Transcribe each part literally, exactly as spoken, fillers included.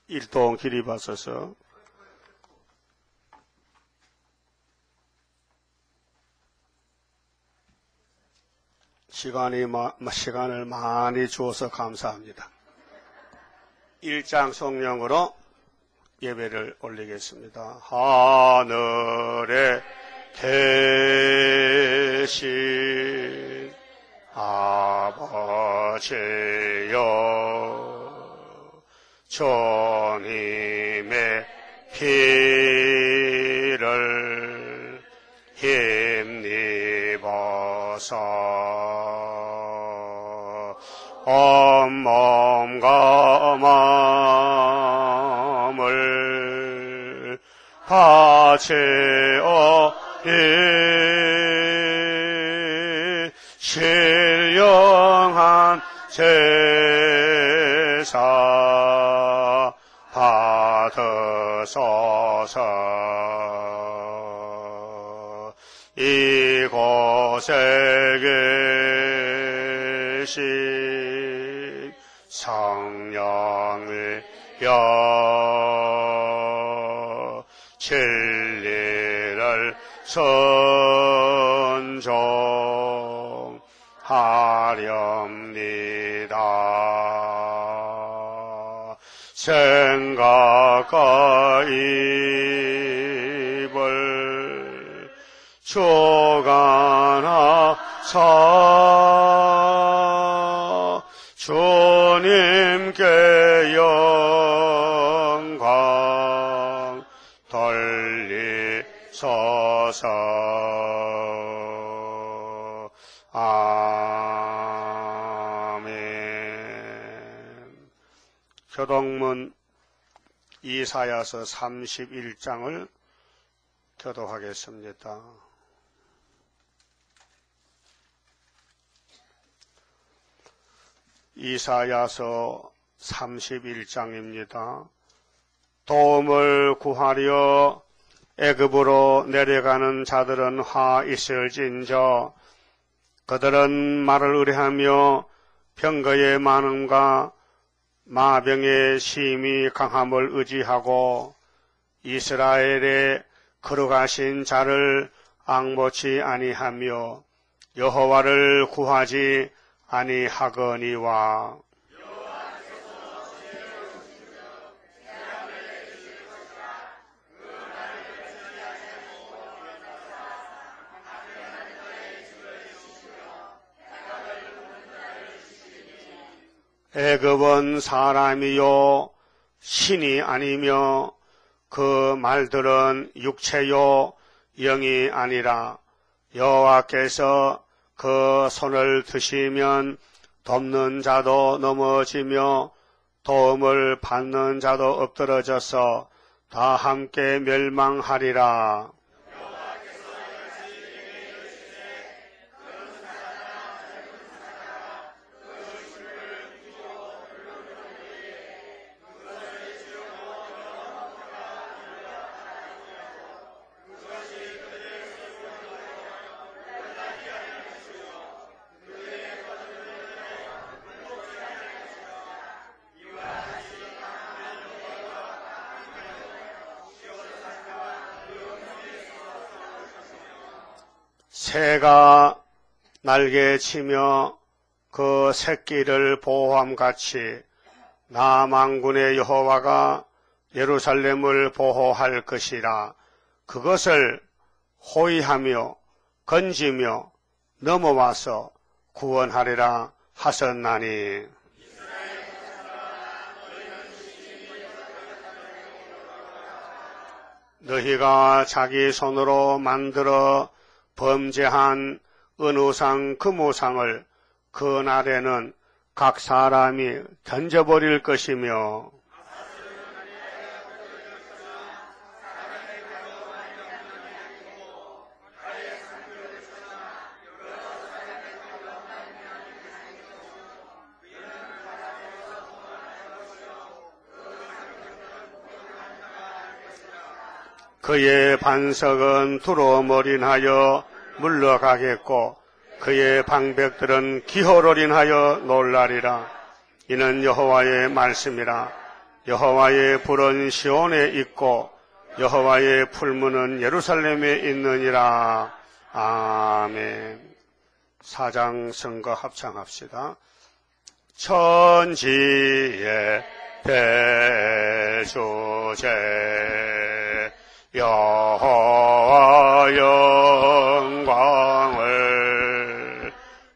일동 기립하소서. 시간이, 시간을 많이 주어서 감사합니다. 일장 성령으로 예배를 올리겠습니다. 하늘에 계신 아버지여, 주님의 피를 힘입어서 온몸과 마음을 바치어 이 신령한 제사 받으소서. 이곳에 계신 성령이여, 진리를 선종하렵니다. 생각과 입을 주관하사 주님께 영광 돌리소서. 아멘. 교독문 이사야서 삼십일 장을 교독하겠습니다. 이사야서 삼십일 장입니다. 도움을 구하려 애굽으로 내려가는 자들은 화 있을진저, 그들은 말을 의뢰하며 병거의 많음과 마병의 심히 강함을 의지하고 이스라엘의 거룩하신 자를 앙보치 아니하며 여호와를 구하지 아니하거니와. 애굽은 사람이요 신이 아니며 그 말들은 육체요 영이 아니라, 여호와께서 그 손을 드시면 돕는 자도 넘어지며 도움을 받는 자도 엎드러져서 다 함께 멸망하리라. 새가 날개치며 그 새끼를 보호함같이 나 만군의 여호와가 예루살렘을 보호할 것이라. 그것을 호위하며 건지며 넘어와서 구원하리라 하셨나니. 너희가 자기 손으로 만들어 범죄한 은우상 금우상을 그 날에는 각 사람이 던져버릴 것이며, 그의 반석은 두루머린하여 물러가겠고 그의 방백들은 기호를 인하여 놀라리라. 이는 여호와의 말씀이라. 여호와의 불은 시온에 있고 여호와의 풀무는 예루살렘에 있느니라. 아멘. 사장 선거 합창합시다. 천지의 대주제 여호와 영광을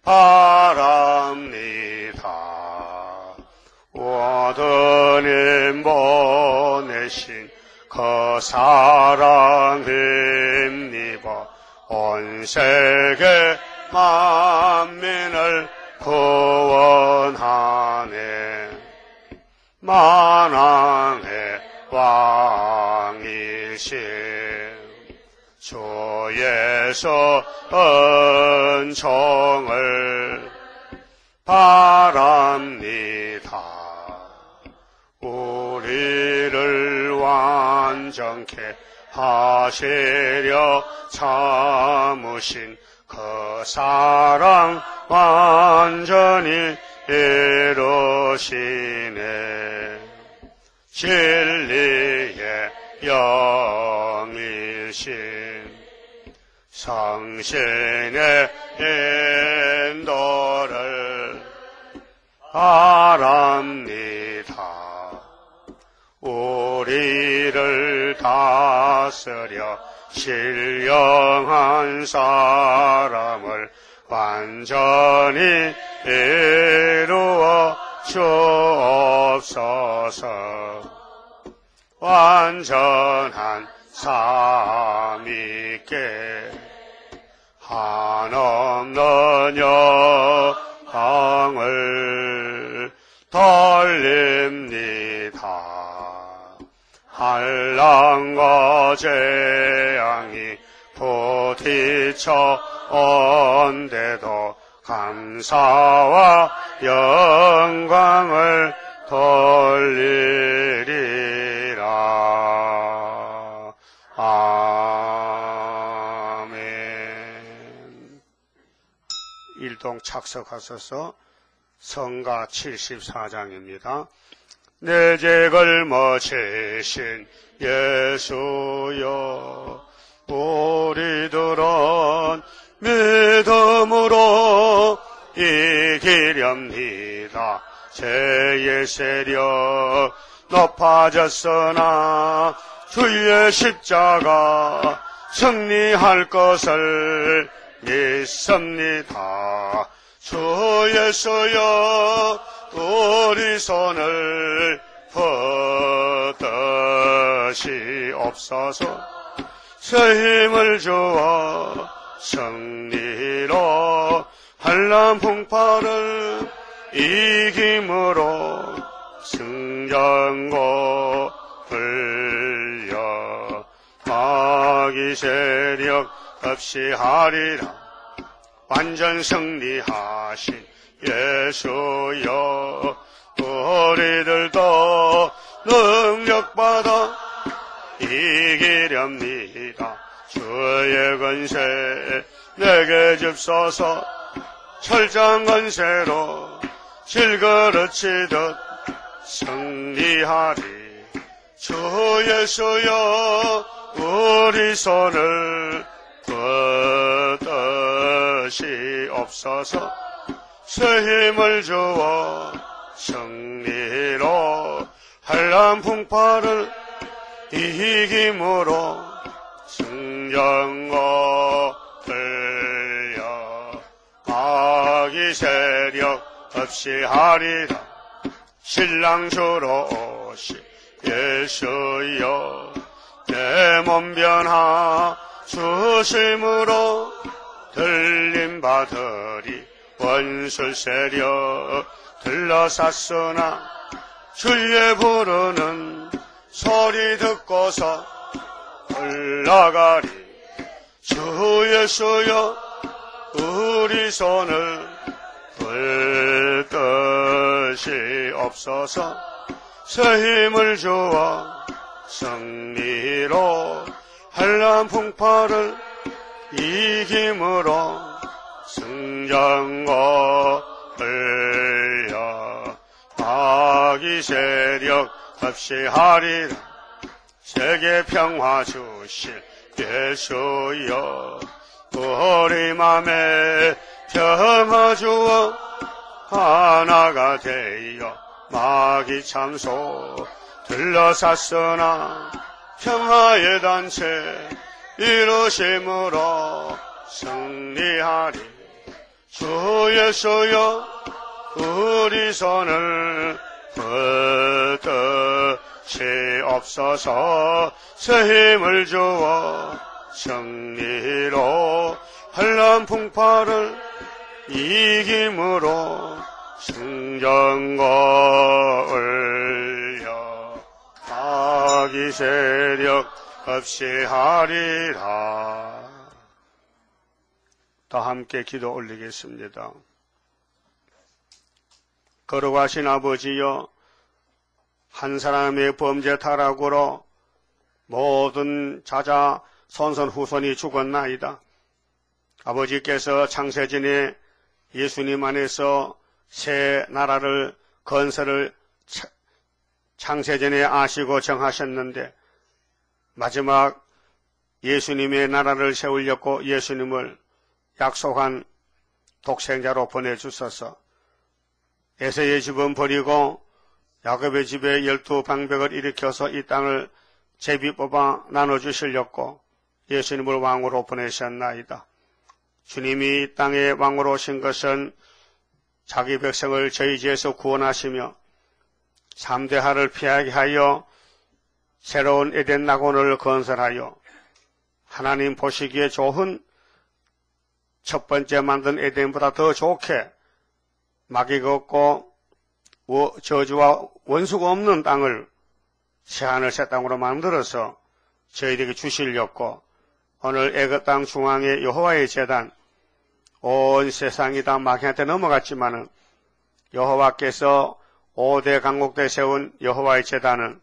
바랍니다. 오더님 보내신 그 사랑 힘입어 온 세계 만민을 구원하네. 만왕의 왕이신 주 예수 은총을 바랍니다. 우리를 완전케 하시려 참으신 그 사랑 완전히 이루시네. 진리의 영이신 성신의 인도를 바랍니다. 우리를 다스려 신령한 사람을 완전히 이루어 주옵소서. 완전한 삼위께 한없는 영광을 돌립니다. 한란과 재앙이 부딪혀 온데도 감사와 영광을 돌리리라. 아멘. 일동 착석하셔서 성가 칠십사 장입니다. 내 죄를 묻히신 예수여, 우리들은 믿음으로 이기렵니다. 죄의 세력 높아졌으나 주의 십자가 승리할 것을 믿습니다. 주 예수여, 우리 손을 붙드시옵소서. 새 힘을 주어 승리로 한란 풍파를 이김으로 승전고 불려 마귀 세력 없이 하리라. 완전 승리하신 예수여, 우리들도 능력받아 이기렵니다. 주의 권세 내게 줍소서. 철장 권세로 질그릇치듯 승리하리. 주 예수여, 우리 손을 붙드시옵소서. 새 힘을 주어 승리로 한란 풍파를 이김으로 승전고 들려 마귀 세력 없이 하리라. 신랑 주로 오시 예수여, 내 몸 변화 주심으로 들림 받으리. 원수 세력 들러쌌으나 주의 부르는 소리 듣고서 올라가리. 주 예수여, 우리 손을 붙드시옵소서. 새 힘을 주어 승리로 한란 풍파를 이김으로 승전고 흘려 마귀 세력 없이 하리라. 세계 평화 주실 예수여, 우리 맘에 평화 주어 하나가 되어 마귀 참소 들러쌌으나 평화의 단체 이루심으로 승리하리. 주 예수여, 우리 손을 붙드시옵소서. 새 힘을 주어 승리로 환난 풍파를 이김으로 승전거 올려 마귀 세력 없이 하리라. 다 함께 기도 올리겠습니다. 거룩하신 아버지여, 한 사람의 범죄 타락으로 모든 자자 선선 후손이 죽었나이다. 아버지께서 창세전에 예수님 안에서 새 나라를 건설을 창세전에 아시고 정하셨는데 마지막 예수님의 나라를 세우려고 예수님을 약속한 독생자로 보내주소서. 에서의 집은 버리고 야곱의 집에 열두 방백을 일으켜서 이 땅을 제비 뽑아 나눠주시려고 예수님을 왕으로 보내셨나이다. 주님이 이 땅에 왕으로 오신 것은 자기 백성을 저희 죄에서 구원하시며 삼대하를 피하게 하여 새로운 에덴 낙원을 건설하여 하나님 보시기에 좋은 첫 번째 만든 에덴보다 더 좋게 마귀가 없고 저주와 원수가 없는 땅을 새하늘 새 땅으로 만들어서 저희에게 주시려고 오늘 애굽 땅 중앙의 여호와의 제단, 온 세상이 다 마귀한테 넘어갔지만은 여호와께서 오대 강곡대 세운 여호와의 제단은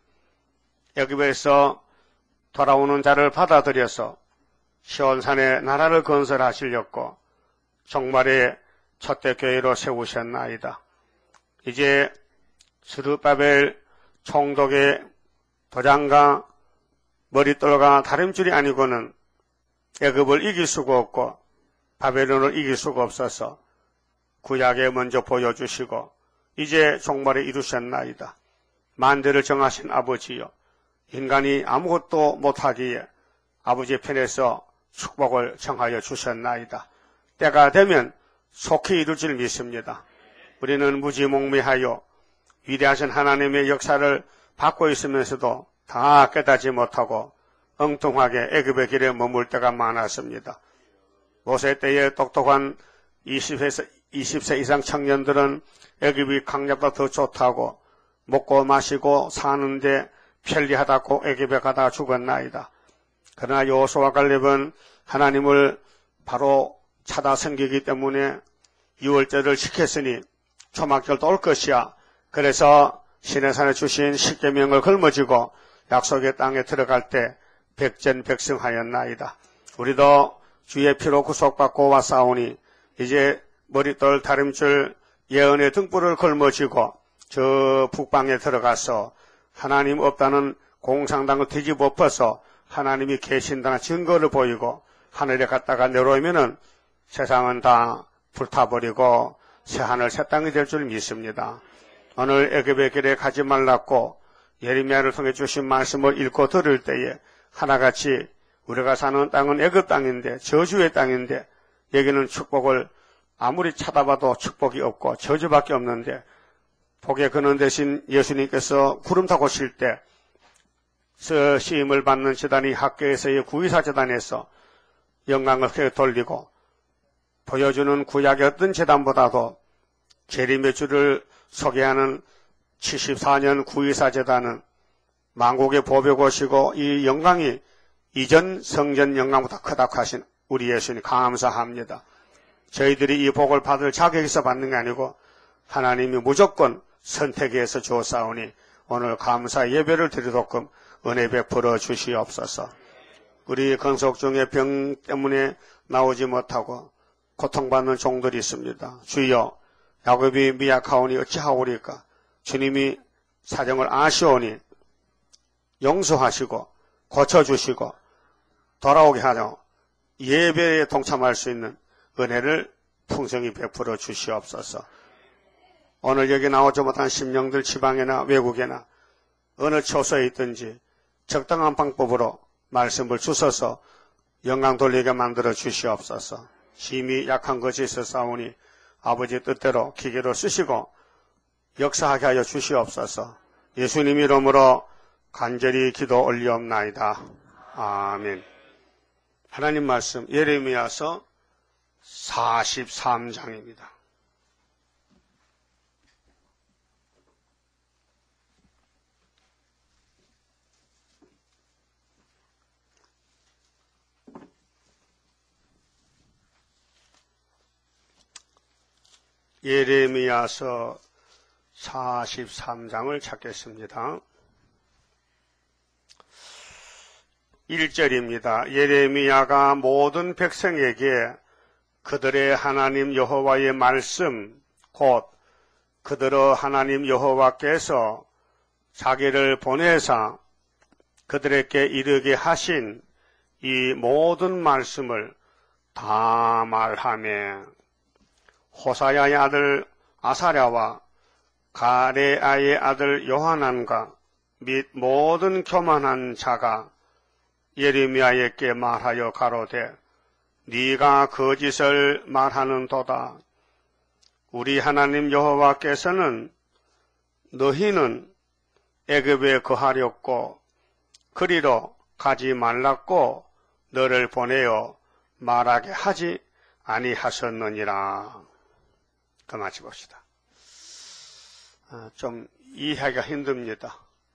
애굽에서 돌아오는 자를 받아들여서 시온산에 나라를 건설하시려고 종말의 첫대 교회로 세우셨나이다. 이제 스룹바벨 총독의 도장과 머릿돌과 다림줄이 아니고는 애굽을 이길 수가 없고 바벨론을 이길 수가 없어서 구약에 먼저 보여주시고 이제 종말에 이루셨나이다. 만대를 정하신 아버지여, 인간이 아무것도 못하기에 아버지의 편에서 축복을 정하여 주셨나이다. 때가 되면 속히 이룰 줄 믿습니다. 우리는 무지몽매하여 위대하신 하나님의 역사를 받고 있으면서도 다 깨닫지 못하고 엉뚱하게 애굽의 길에 머물 때가 많았습니다. 모세 때의 똑똑한 이십 세, 이십 세 이상 청년들은 애굽이 강력보다 더 좋다고 먹고 마시고 사는데 편리하다고 애굽에 가다가 죽었나이다. 그러나 여호수아와 갈렙은 하나님을 바로 찾아 섬기기 때문에 유월절을 지켰으니 초막절도 올 것이야. 그래서 시내산에 주신 십계명을 걸머쥐고 약속의 땅에 들어갈 때 백전백승하였나이다. 우리도 주의 피로 구속받고 왔사오니 이제 머릿돌 다림줄 예언의 등불을 걸머쥐고 저 북방에 들어가서 하나님 없다는 공상당을 뒤집어 엎어서 하나님이 계신다는 증거를 보이고 하늘에 갔다가 내려오면은 세상은 다 불타버리고 새하늘 새 땅이 될 줄 믿습니다. 오늘 애굽의 길에 가지 말라고 예레미야를 통해 주신 말씀을 읽고 들을 때에 하나같이 우리가 사는 땅은 애굽 땅인데 저주의 땅인데 여기는 축복을 아무리 찾아봐도 축복이 없고 저주밖에 없는데 복의 근원 대신 예수님께서 구름 타고 오실 때 시임을 받는 제단이 학교에서의 구의사 제단에서 영광을 돌리고 보여주는 구약의 어떤 제단보다도 재림의 주를 소개하는 칠십사 년 구의사 제단은 만국의 보배고시고 이 영광이 이전 성전 영광보다 크다고 하신 우리 예수님 감사합니다. 저희들이 이 복을 받을 자격이 있어 받는 게 아니고 하나님이 무조건 선택해서 주었사오니 오늘 감사 예배를 드리도록 은혜 베풀어 주시옵소서. 우리 건속 중에 병 때문에 나오지 못하고 고통받는 종들이 있습니다. 주여, 야곱이 미약하오니 어찌하오리까? 주님이 사정을 아시오니 용서하시고 고쳐주시고 돌아오게 하여 예배에 동참할 수 있는 은혜를 풍성히 베풀어 주시옵소서. 오늘 여기 나오지 못한 심령들 지방이나 외국에나 어느 처소에 있든지 적당한 방법으로 말씀을 주셔서 영광 돌리게 만들어 주시옵소서. 힘이 약한 것이 있었사오니 아버지 뜻대로 기계로 쓰시고 역사하게 하여 주시옵소서. 예수님 이름으로 간절히 기도 올리옵나이다. 아멘. 하나님 말씀 예레미야서 사십삼 장입니다. 예레미야서 사십삼 장을 찾겠습니다. 일 절입니다. 예레미야가 모든 백성에게 그들의 하나님 여호와의 말씀 곧 그들의 하나님 여호와께서 자기를 보내사 그들에게 이르게 하신 이 모든 말씀을 다 말하며 호사야의 아들 아사랴와 가레아의 아들 요하난과 및 모든 교만한 자가 예레미야에게 말하여 가로되 네가 거짓을 말하는도다. 우리 하나님 여호와께서는 너희는 애굽에 거하렸고 그리로 가지 말랐고 너를 보내어 말하게 하지 아니하셨느니라. 그 마치 봅시다. 좀 이해하기가 힘듭니다.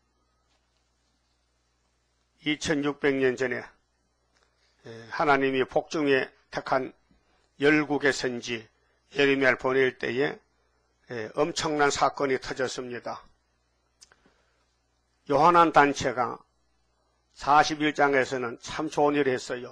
이천육백 년 전에 하나님이 복중에 택한 열국의 선지 예레미야를 보낼 때에 엄청난 사건이 터졌습니다. 요한한 단체가 사십일 장에서는 참 좋은 일을 했어요.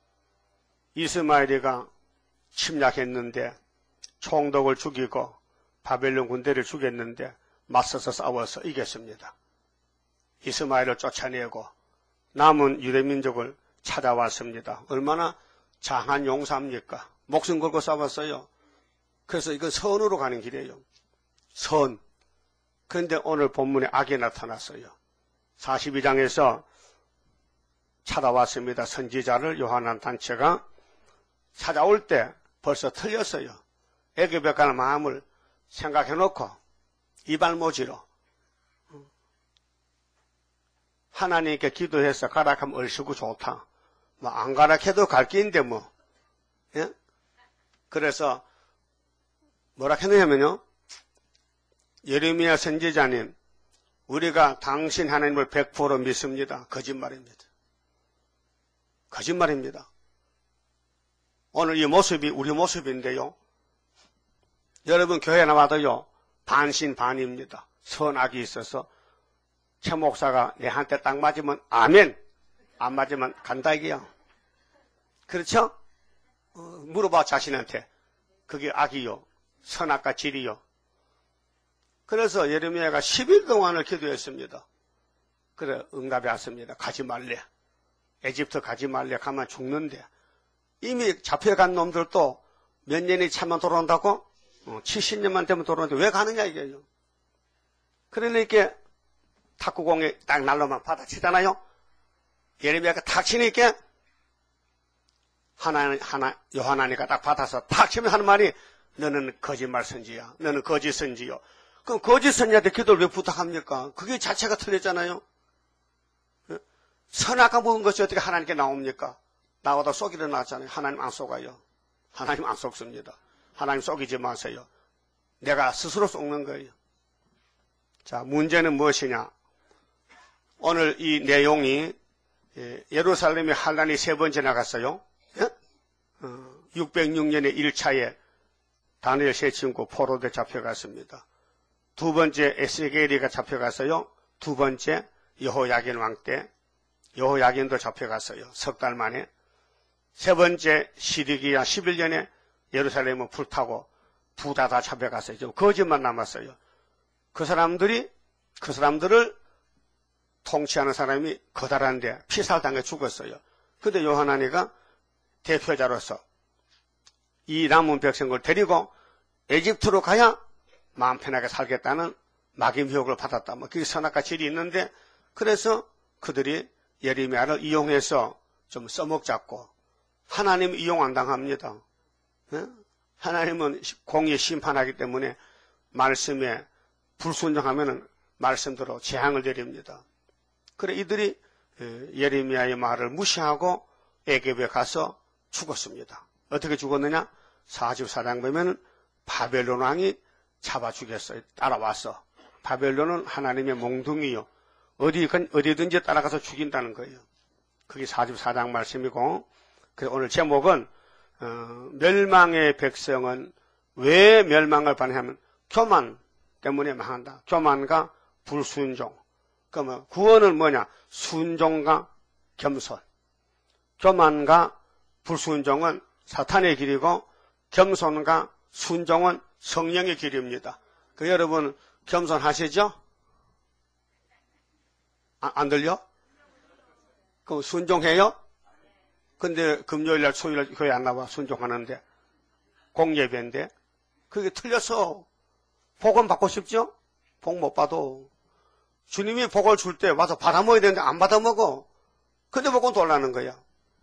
이스마엘이가 침략했는데 총독을 죽이고 바벨론 군대를 죽였는데 맞서서 싸워서 이겼습니다. 이스마엘을 쫓아내고 남은 유대민족을 찾아왔습니다. 얼마나 장한 용사입니까? 목숨 걸고 싸웠어요. 그래서 이건 선으로 가는 길이에요. 선. 그런데 오늘 본문에 악이 나타났어요. 사십이 장에서 찾아왔습니다. 선지자를 요한한 단체가 찾아올 때 벌써 틀렸어요. 애굽에 가는 마음을 생각해놓고 이발모지로 하나님께 기도해서 가락하면 얼씨구 좋다. 뭐 안 가락해도 갈 길인데 뭐. 예? 그래서 뭐라 했느냐면요. 예레미야 선지자님, 우리가 당신 하나님을 백 퍼센트 믿습니다. 거짓말입니다. 거짓말입니다. 오늘 이 모습이 우리 모습인데요. 여러분 교회 나와도요. 반신반입니다. 선악이 있어서 최 목사가 내한테 딱 맞으면 아멘, 안 맞으면 간다 이게요. 그렇죠? 어, 물어봐 자신한테. 그게 악이요. 선악과 질이요. 그래서 예레미야가 십 일 동안을 기도했습니다. 그래 응답이 왔습니다. 가지 말래. 에집트 가지 말래. 가면 죽는데. 이미 잡혀간 놈들도 몇 년이 차면 돌아온다고? 어, 칠십 년만 되면 돌아오는데 왜 가느냐 이게요. 그러니까 탁구공에 딱 날로만 받아치잖아요. 예레미야가 탁 치니까 하나, 하나, 요하나니가 딱 받아서 탁 치면 하는 말이 너는 거짓말 선지야. 너는 거짓 선지요. 그럼 거짓 선지한테 기도를 왜 부탁합니까? 그게 자체가 틀렸잖아요. 선악과 먹은 것이 어떻게 하나님께 나옵니까? 나보다 속이려 나왔잖아요. 하나님 안 속아요. 하나님 안 속습니다. 하나님 속이지 마세요. 내가 스스로 속는 거예요. 자, 문제는 무엇이냐? 오늘 이 내용이 예루살렘의 환란이 세 번 지나갔어요. 육백육 년의 일 차에 다니엘 세 친구 포로대 잡혀갔습니다. 두 번째 에스겔이가 잡혀갔어요. 두 번째 여호야긴 왕 때 여호야긴도 잡혀갔어요. 석 달 만에. 세 번째 시디기야 십일 년에 예루살렘은 불타고 부다 다 잡혀갔어요. 좀 거짓만 남았어요. 그 사람들이 그 사람들을 통치하는 사람이 거달한데 피살당해 죽었어요. 근데 요하나니가 대표자로서 이 남은 백성을 데리고 에집트로 가야 마음 편하게 살겠다는 막임효력을 받았다. 뭐 그게 선악과 질이 있는데, 그래서 그들이 예레미야를 이용해서 좀 써먹잡고, 하나님 이용 안 당합니다. 네? 하나님은 공의 심판하기 때문에 말씀에 불순종하면 말씀대로 재앙을 내립니다. 그래 이들이 예레미야의 말을 무시하고 애굽에 가서 죽었습니다. 어떻게 죽었느냐? 사십사 장 보면 바벨론 왕이 잡아 죽였어요. 따라와서. 바벨론은 하나님의 몽둥이요. 어디, 어디든지 따라가서 죽인다는 거예요. 그게 사십사 장 말씀이고, 그래서 오늘 제목은 어, 멸망의 백성은 왜 멸망을 반하냐면 교만 때문에 망한다. 교만과 불순종. 그러면 구원은 뭐냐? 순종과 겸손. 교만과 불순종은 사탄의 길이고 겸손과 순종은 성령의 길입니다. 그 여러분 겸손하시죠? 아, 안 들려? 그럼 순종해요? 근데 금요일날 토요일날 교회 안 나와 순종하는데 공예배인데 그게 틀려서 복은 받고 싶죠? 복 못 받아. 주님이 복을 줄 때 와서 받아 먹어야 되는데 안 받아 먹어. 근데 복은 돌라는 거야.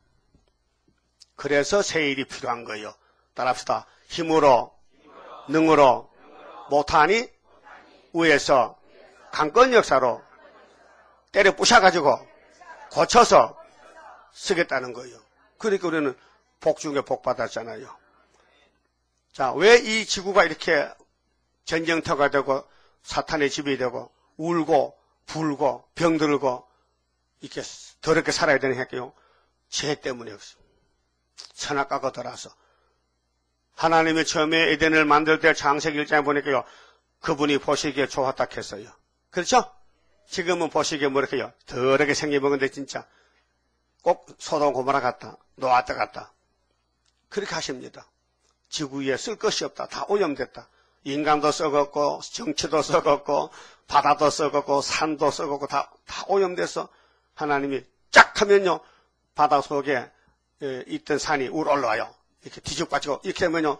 그래서 새 일이 필요한 거예요. 따라합시다. 힘으로, 능으로, 못하니 위에서 강권 역사로 때려 부셔가지고 고쳐서 쓰겠다는 거예요. 그러니까 우리는 복 중에 복 받았잖아요. 자, 왜 이 지구가 이렇게 전쟁터가 되고 사탄의 집이 되고 울고 불고 병들고 이렇게 더럽게 살아야 되는 할게요. 죄 때문이었어요. 선악과가 들어서. 하나님이 처음에 에덴을 만들 때 창세기 일 장에 보니까요. 그분이 보시기에 좋았다 했어요. 그렇죠? 지금은 보시기에 뭐 이렇게요. 더럽게 생겨먹은데 진짜 꼭 소돔 고모라 같다. 노아떼 같다. 그렇게 하십니다. 지구 위에 쓸 것이 없다. 다 오염됐다. 인간도 썩었고 정치도 썩었고 바다도 썩었고 산도 썩었고 다, 다 오염돼서 하나님이 쫙 하면요. 바다 속에 있던 산이 우러 올라와요. 이렇게 뒤죽박죽 이렇게 되면요.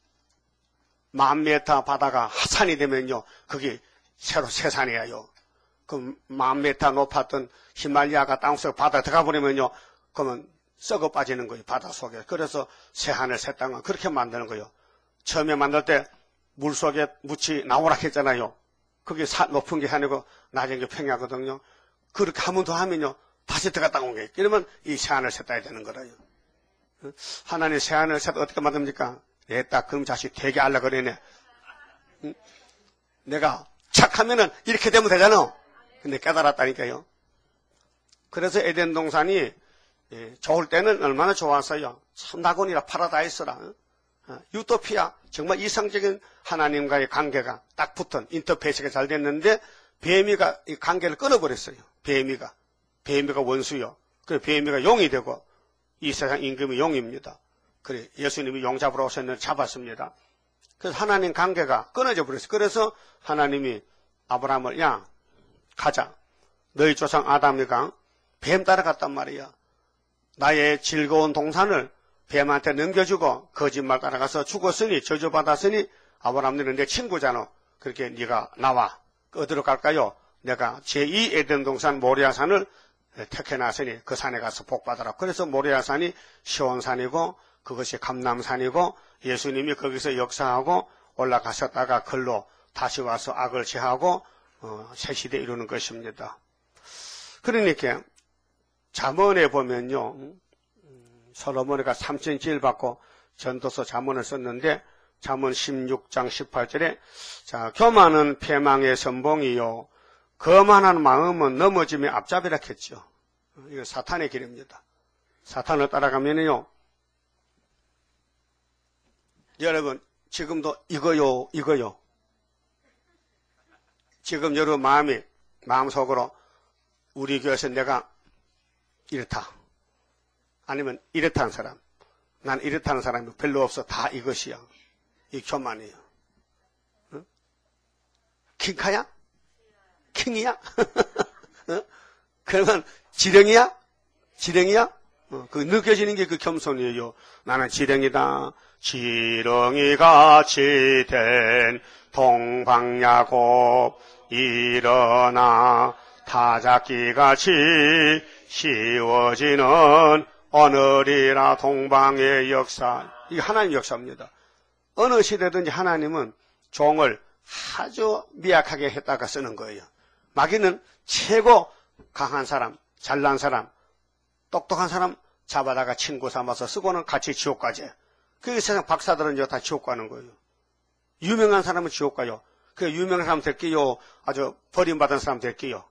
만 메타 바다가 하산이 되면요. 그게 새로 새 산이에요. 그 만 메타 높았던 히말리아가 땅속 바다에 들어가 버리면요. 그러면 썩어 빠지는 거예요. 바다 속에. 그래서 새 하늘 새 땅을 그렇게 만드는 거예요. 처음에 만들 때 물속에 묻이 나오라 했잖아요. 그게 사, 높은 게 아니고 나중에 평야거든요. 그렇게 한 번 더 하면요. 다시 들어갔다 온 거예요. 그러면 이 새 하늘 새 땅이 되는 거예요. 하나님 새 하늘 새 땅 어떻게 만듭니까? 내 딱 그럼 자식 되게 알라 그러네. 응? 내가 착하면은 이렇게 되면 되잖아. 근데 깨달았다니까요. 그래서 에덴 동산이 예, 좋을 때는 얼마나 좋았어요. 낙원이라 파라다이스라. 어, 유토피아 정말 이상적인 하나님과의 관계가 딱 붙은 인터페이스가 잘 됐는데 뱀이가 이 관계를 끊어버렸어요. 뱀이가 뱀이가 원수요. 그래 뱀이가 용이 되고 이 세상 임금이 용입니다. 그래 예수님이 용 잡으러 오셨는데 잡았습니다. 그래서 하나님 관계가 끊어져 버렸어요. 그래서 하나님이 아브라함을 야 가자. 너희 조상 아담이가 뱀 따라갔단 말이야. 나의 즐거운 동산을 뱀한테 넘겨주고 거짓말 따라가서 죽었으니 저주받았으니 아브라함은 내 친구잖아. 그렇게 네가 나와. 어디로 갈까요? 내가 제이 에덴 동산 모리아산을 택해놨으니 그 산에 가서 복받아라. 그래서 모리아산이 시온산이고 그것이 감람산이고 예수님이 거기서 역사하고 올라가셨다가 글로 다시 와서 악을 제하고 어, 새 시대 이루는 것입니다. 그러니까 잠언에 보면요. 솔로몬이가 삼천지를 받고 전도서 잠언을 썼는데 잠언 십육 장 십팔 절에 자 교만은 패망의 선봉이요 거만한 마음은 넘어짐의 앞잡이라 했죠. 이거 사탄의 길입니다. 사탄을 따라가면요. 여러분 지금도 이거요 이거요. 지금 여러분 마음이 마음속으로 우리 교회에서 내가 이렇다. 아니면 이렇다는 사람. 난 이렇다는 사람이 별로 없어. 다 이것이야. 이 교만이에요. 응? 킹카야? 킹이야? 응? 그러면 지렁이야? 지렁이야? 어, 그 느껴지는 게 그 겸손이에요. 나는 지렁이다. 지렁이같이 된 동방야곱 일어나 타작기같이 씌워지는 오늘이라 동방의 역사. 이게 하나님 역사입니다. 어느 시대든지 하나님은 종을 아주 미약하게 했다가 쓰는 거예요. 마귀는 최고 강한 사람, 잘난 사람, 똑똑한 사람 잡아다가 친구 삼아서 쓰고는 같이 지옥 가지. 그게 세상 박사들은 이제 다 지옥 가는 거예요. 유명한 사람은 지옥 가요. 그 유명한 사람 될게요. 아주 버림받은 사람 될게요.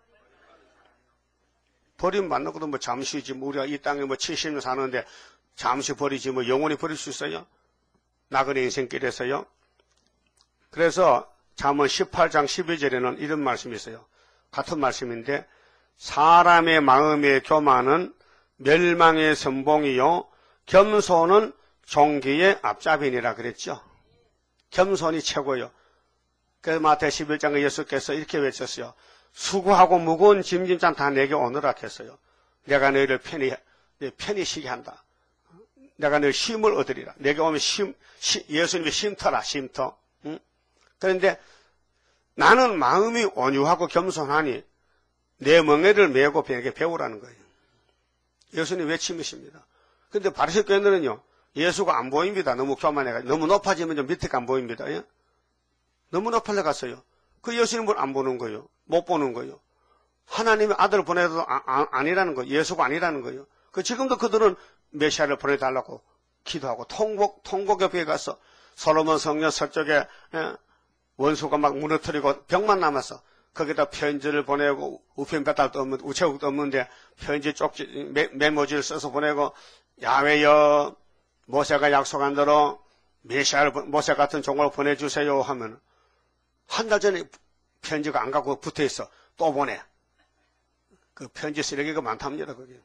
버림받는 것도 뭐 잠시지. 뭐 우리가 이 땅에 뭐 칠십 년 사는데 잠시 버리지 뭐 영원히 버릴 수 있어요? 나그네 인생길에서요. 그래서 잠언 십팔 장 십이 절에는 이런 말씀이 있어요. 같은 말씀인데 사람의 마음의 교만은 멸망의 선봉이요 겸손은 종기의 앞잡이니라 그랬죠. 겸손이 최고요. 그래서 마태 십일 장에 예수께서 이렇게 외쳤어요. 수고하고 무거운 짐진잔 다 내게 오너라 했어요. 내가 너희를 편히 편히 쉬게 한다. 내가 너희 쉼을 얻으리라. 내게 오면 쉼, 시, 예수님이 쉼터라, 쉼터. 응? 그런데 나는 마음이 온유하고 겸손하니 내 멍에를 메고 배에게 배우라는 거예요. 예수님 외침이십니다. 그런데 바리새교인들은요, 예수가 안 보입니다. 너무 교만해가지고. 너무 높아지면 좀 밑에가 안 보입니다. 예? 너무 높아져 갔어요. 그 예수님을 안 보는 거예요. 못 보는 거예요. 하나님의 아들을 보내도 아, 아, 아니라는 거예요. 예수가 아니라는 거예요. 그 지금도 그들은 메시아를 보내달라고 기도하고 통곡, 통곡협회에 가서 솔로몬 성전 서쪽에 예, 원수가 막 무너뜨리고 병만 남았어. 거기다 편지를 보내고 우편 배달도 없는 우체국도 없는데 편지 쪽지 메, 메모지를 써서 보내고 야훼여 모세가 약속한 대로 메시아를 모세 같은 종을 보내주세요 하면 한 달 전에 편지가 안 가고 붙어 있어. 또 보내. 그 편지 쓰레기가 많답니다. 거기.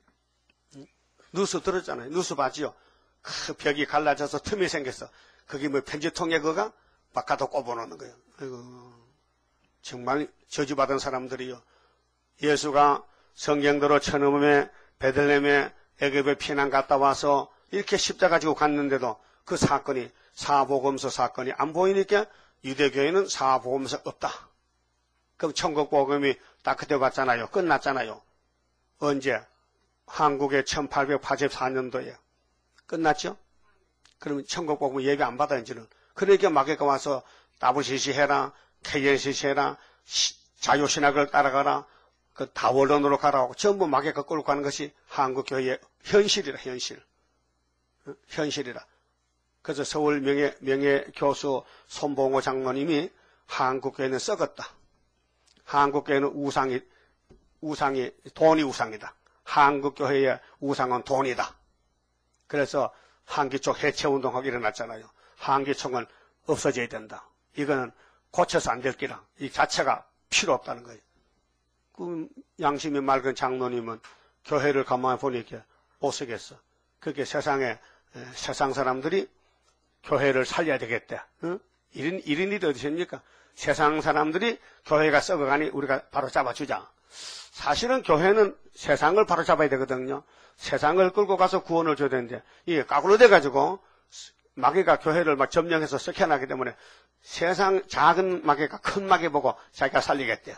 뉴스 들었잖아요. 뉴스 봤지요. 그 벽이 갈라져서 틈이 생겼어. 거기 뭐 편지통에 그가 바깥으로 꼽아놓는 거예요. 아이고, 정말 저주받은 사람들이요. 예수가 성경대로 천음에 베들레헴에 애굽에 피난 갔다 와서 이렇게 십자가 지고 갔는데도 그 사건이 사복음서 사건이 안 보이니까 유대교회는 사복음서 없다. 그럼 천국복음이 딱 그때 왔잖아요. 끝났잖아요. 언제? 한국의 천팔백팔십사 년도에 끝났죠? 그러면 천국복음 예배 안 받아 이제는. 그러니까 마귀가 와서 다부시시 해라, 케이엔시시 해라, 자유신학을 따라가라, 그 다원론으로 가라고 전부 마귀가 끌고 가는 것이 한국교회의 현실이라, 현실. 현실이라. 그래서 서울 명예, 명예교수 손봉호 장로님이 한국교회는 썩었다. 한국교회는 우상이, 우상이, 돈이 우상이다. 한국교회의 우상은 돈이다. 그래서 한기총 해체운동하고 일어났잖아요. 한기총은 없어져야 된다. 이거는 고쳐서 안 될 기라. 이 자체가 필요 없다는 거예요. 그 양심이 맑은 장로님은 교회를 가만히 보니까 못 쓰겠어. 그렇게 세상에, 세상 사람들이 교회를 살려야 되겠대. 응? 이런, 이런 일이 어디 있습니까? 세상 사람들이 교회가 썩어가니 우리가 바로 잡아주자. 사실은 교회는 세상을 바로 잡아야 되거든요. 세상을 끌고 가서 구원을 줘야 되는데, 이게 까구로 돼가지고, 마귀가 교회를 막 점령해서 썩혀나기 때문에 세상 작은 마귀가 큰 마귀 보고 자기가 살리겠대.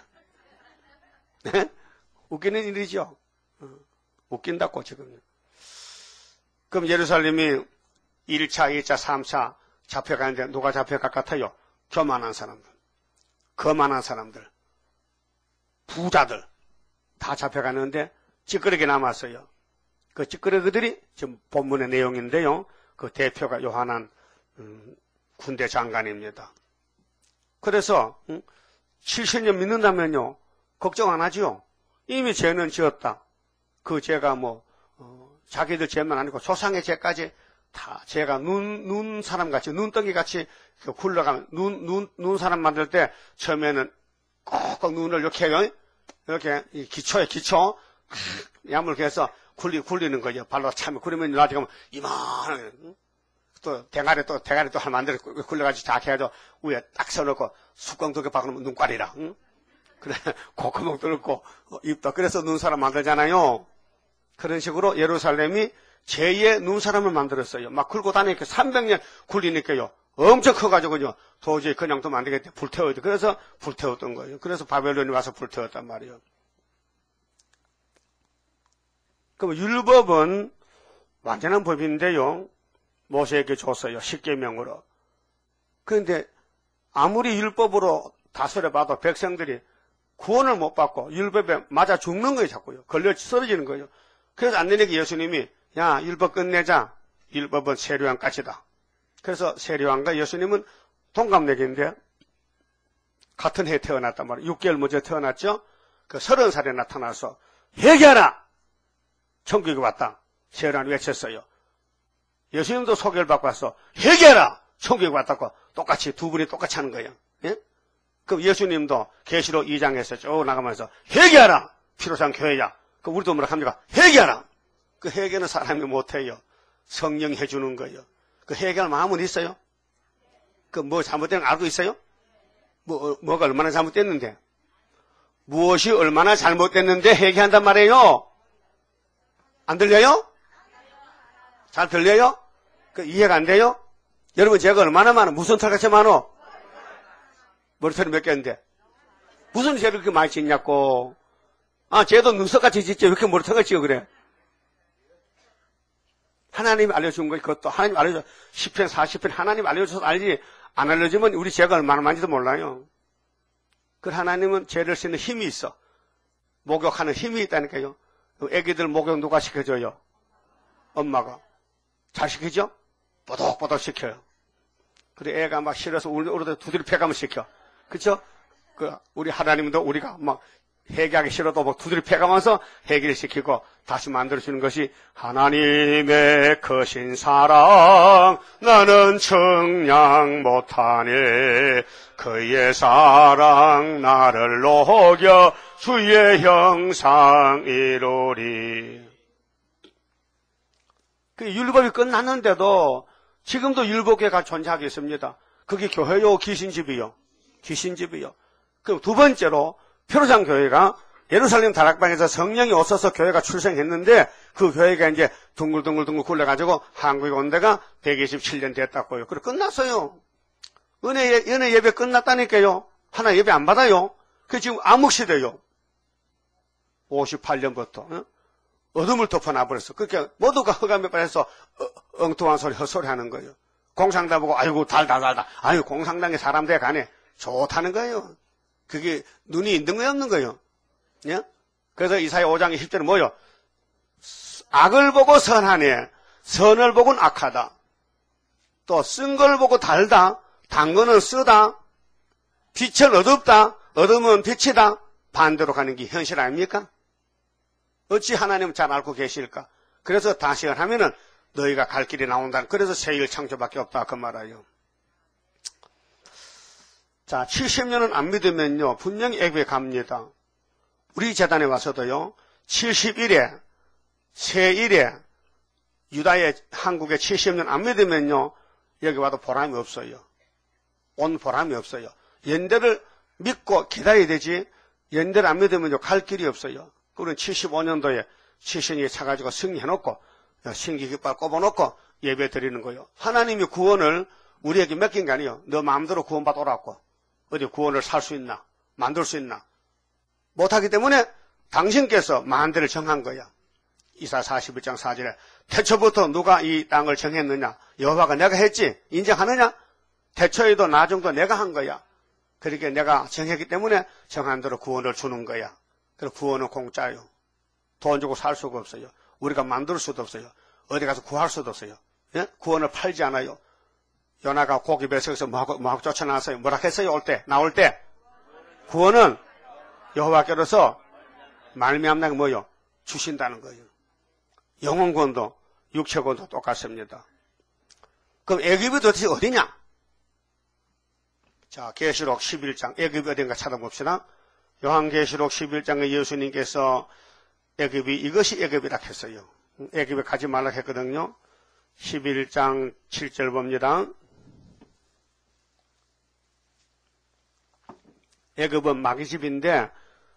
네? 웃기는 일이죠. 어, 웃긴다고 지금. 그럼 예루살렘이 일 차, 이 차, 삼 차 잡혀가는데 누가 잡혀갈 것 같아요? 교만한 사람들, 거만한 사람들, 부자들 다 잡혀가는데 찌끄러기 남았어요. 그 찌끄러기들이 지금 본문의 내용인데요. 그 대표가 요한한 음, 군대 장관입니다. 그래서 음, 칠십 년 믿는다면요 걱정 안 하죠. 이미 죄는 지었다. 그 죄가 뭐 어, 자기들 죄만 아니고 조상의 죄까지 다 죄가 눈, 눈 사람같이 눈덩이 같이 굴러가면 눈, 눈, 눈 사람 만들 때 처음에는 꼭꼭 눈을 이렇게 해요. 이렇게 이 기초에 기초 야물게 해서 굴리, 굴리는 거죠. 발로 차면 그러면 나중에 가면 이만하게 또 대가리 또 대가리 또 한 만들어 굴려가지고 다 해가지고 위에 딱 써놓고 숟광 두 개 박으면 눈깔이라. 응? 그래, 콧구멍 뚫고, 입도. 그래서 눈사람 만들잖아요. 그런 식으로 예루살렘이 제의 눈사람을 만들었어요. 막 굴고 다니니까 삼백 년 굴리니까요. 엄청 커가지고요. 도저히 그냥 두면 안 되겠대. 불태워야 돼. 그래서 불태웠던 거예요. 그래서 바벨론이 와서 불태웠단 말이에요. 그럼 율법은 완전한 법인데요. 모세에게 줬어요. 십계명으로. 그런데 아무리 율법으로 다스려봐도 백성들이 구원을 못 받고 율법에 맞아 죽는 거예요. 자꾸요. 걸려 쓰러지는 거예요. 그래서 안 되니까 예수님이 야 율법 끝내자. 율법은 세례요한까지다. 그래서 세례요한과 예수님은 동갑내기인데 같은 해에 태어났단 말이에요. 육 개월 먼저 태어났죠. 그 서른 살에 나타나서 회개하라. 천국에 왔다. 세례요한이 외쳤어요. 예수님도 소개를 받고 와서 회개하라. 천국에 왔다고 똑같이 두 분이 똑같이 하는 거예요. 예? 그럼 예수님도 계시록 이 장에서 쭉 나가면서 회개하라. 피로상 교회야. 그 우리도 뭐라 합니까? 회개하라. 그 회개는 사람이 못해요. 성령이 해주는 거예요. 그 회개할 마음은 있어요? 그 뭐 잘못된 거 알고 있어요? 뭐, 뭐가 얼마나 잘못됐는데? 무엇이 얼마나 잘못됐는데 회개한단 말이에요? 안 들려요? 잘 들려요? 그 이해가 안 돼요? 여러분 제가 얼마나 많아? 무슨 털같이 많어? 머리털이 몇 개인데? 무슨 죄를 그렇게 많이 짓냐고. 아, 쟤도 눈썹같이 짓지 왜 이렇게 머리털같이 지어 그래? 하나님이 알려준 거 그것도 하나님 알려줘. 십 편, 사십 편 하나님 알려줘서 알지. 안 알려주면 우리 죄가 얼마나 많은지도 몰라요. 그 하나님은 죄를 씻는 힘이 있어. 목욕하는 힘이 있다니까요. 애기들 목욕 누가 시켜줘요? 엄마가. 잘 시키죠? 뽀독뽀독 시켜요. 그래 애가 막 싫어서 울어도 두드려 패가면 시켜. 그쵸? 그 우리 하나님도 우리가 막 회개하기 싫어도 뭐 두드려 패가면서 회개를 시키고 다시 만들어주는 것이 하나님의 크신 사랑 나는 측량 못하니 그의 사랑 나를 녹여 주의 형상 이루리. 그 율법이 끝났는데도 지금도 율법계가 존재하고 있습니다. 그게 교회요, 귀신집이요? 귀신집이요. 그 두 번째로 표로상 교회가 예루살렘 다락방에서 성령이 없어서 교회가 출생했는데 그 교회가 이제 둥글둥글둥글 굴러가지고 한국에 온 데가 백이십칠 년 됐다고요. 그래 끝났어요. 은혜, 은혜 예배 끝났다니까요. 하나 예배 안 받아요. 그 지금 암흑시대요. 오십팔 년부터. 어? 어둠을 덮어놔버렸어. 그렇게 모두가 흑암에 빠져서 어, 엉뚱한 소리, 헛소리 하는 거예요. 공산당 보고 아이고 달다 달다. 아이고 공산당에 사람들 가네. 좋다는 거예요. 그게 눈이 있는 거예요, 없는 거예요? 예? 그래서 이사야 오 장 십 절은 뭐요? 악을 보고 선하네. 선을 보고는 악하다. 또 쓴 걸 보고 달다. 단 거는 쓰다. 빛은 어둡다. 어둠은 빛이다. 반대로 가는 게 현실 아닙니까? 어찌 하나님은 잘 알고 계실까? 그래서 다시을 하면은 너희가 갈 길이 나온다. 그래서 새일 창조밖에 없다. 그 말이에요. 자, 칠십 년은 안 믿으면요, 분명히 애굽에 갑니다. 우리 재단에 와서도요, 칠십 일에, 세일에, 유다의 한국에 칠십 년 안 믿으면요, 여기 와도 보람이 없어요. 온 보람이 없어요. 연대를 믿고 기다려야 되지, 연대를 안 믿으면요, 갈 길이 없어요. 그러면 칠십오 년도에 칠십년이 차가지고 승리해놓고, 신기 깃발 꼽아놓고 예배 드리는 거예요. 하나님이 구원을 우리에게 맡긴 게 아니에요. 너 마음대로 구원받아 오라고. 어디 구원을 살 수 있나? 만들 수 있나? 못하기 때문에 당신께서 만대를 정한 거야. 이사 사십일 장 사 절에 태초부터 누가 이 땅을 정했느냐? 여호와가 내가 했지? 인정하느냐? 태초에도 나중도 내가 한 거야. 그렇게 내가 정했기 때문에 정한 대로 구원을 주는 거야. 그래서 구원은 공짜요. 돈 주고 살 수가 없어요. 우리가 만들 수도 없어요. 어디 가서 구할 수도 없어요. 예? 구원을 팔지 않아요. 요나가 고기 뱃속에서 뭐하고, 뭐하고 쫓아나왔어요? 뭐라 했어요? 올 때, 나올 때. 구원은 여호와께로서 말미암는 게 뭐요? 주신다는 거예요. 영혼 구원도 육체 구원도 똑같습니다. 그럼 애굽이 도대체 어디냐? 자, 계시록 십일 장, 애굽이 어딘가 찾아봅시다. 요한계시록 십일 장에 예수님께서 애굽이 이것이 애굽이라 했어요. 애굽에 가지 말라 했거든요. 십일 장 칠 절 봅니다. 애굽은 마귀 집인데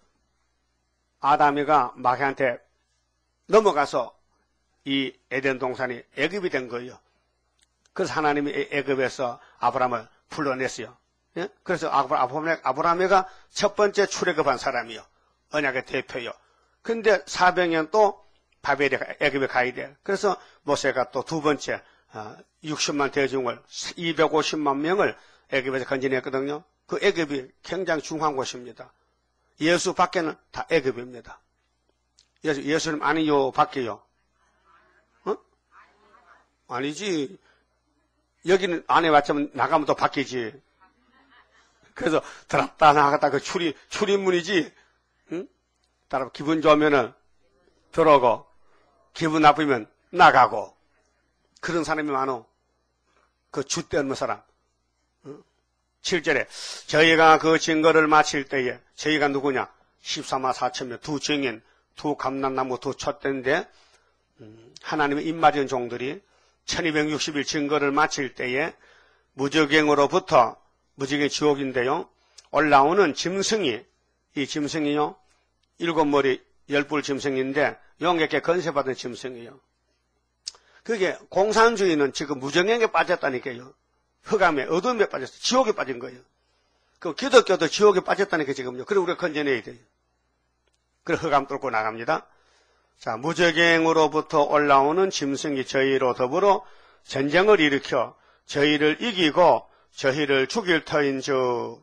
아담이가 마귀한테 넘어가서 이 에덴 동산이 애굽이 된 거예요. 그래서 하나님이 애굽에서 아브라함을 불러냈어요. 예? 그래서 아브라함이가 첫 번째 출애굽한 사람이요. 언약의 대표요. 근데 사백 년 또 바벨에 애굽에 가야 돼. 그래서 모세가 또 두 번째 육십만 대중을 이백오십만 명을 애굽에서 건져냈거든요. 그 애굽이 굉장히 중요한 곳입니다. 예수 밖에는 다 애굽입니다. 예수, 예수님 아니요 밖에요? 어? 아니지. 여기는 안에 왔지만 나가면 또 바뀌지. 그래서 들었다 나갔다 그 출입, 출입문이지. 응? 따라 기분 좋으면은 들어오고 기분 나쁘면 나가고 그런 사람이 많어. 그 줏대 없는 사람. 응? 칠 절에 저희가 그 증거를 마칠 때에 저희가 누구냐? 십사만 사천명 두 증인 두 감람나무 두 촛대인데 음, 하나님의 입맞은 종들이 천이백육십 일 증거를 마칠 때에 무적행으로부터 무적의 지옥인데요. 올라오는 짐승이 이 짐승이요. 일곱 머리 열뿔 짐승인데 용에게 건세받은 짐승이요. 그게 공산주의는 지금 무정행에 빠졌다니까요. 흑암에 어둠에 빠졌어. 지옥에 빠진 거예요. 그 기독교도 지옥에 빠졌다니까 지금요. 그래 우리가 건져내야 돼요. 그래 흑암 뚫고 나갑니다. 자, 무적행으로부터 올라오는 짐승이 저희로 더불어 전쟁을 일으켜 저희를 이기고 저희를 죽일 터인즉.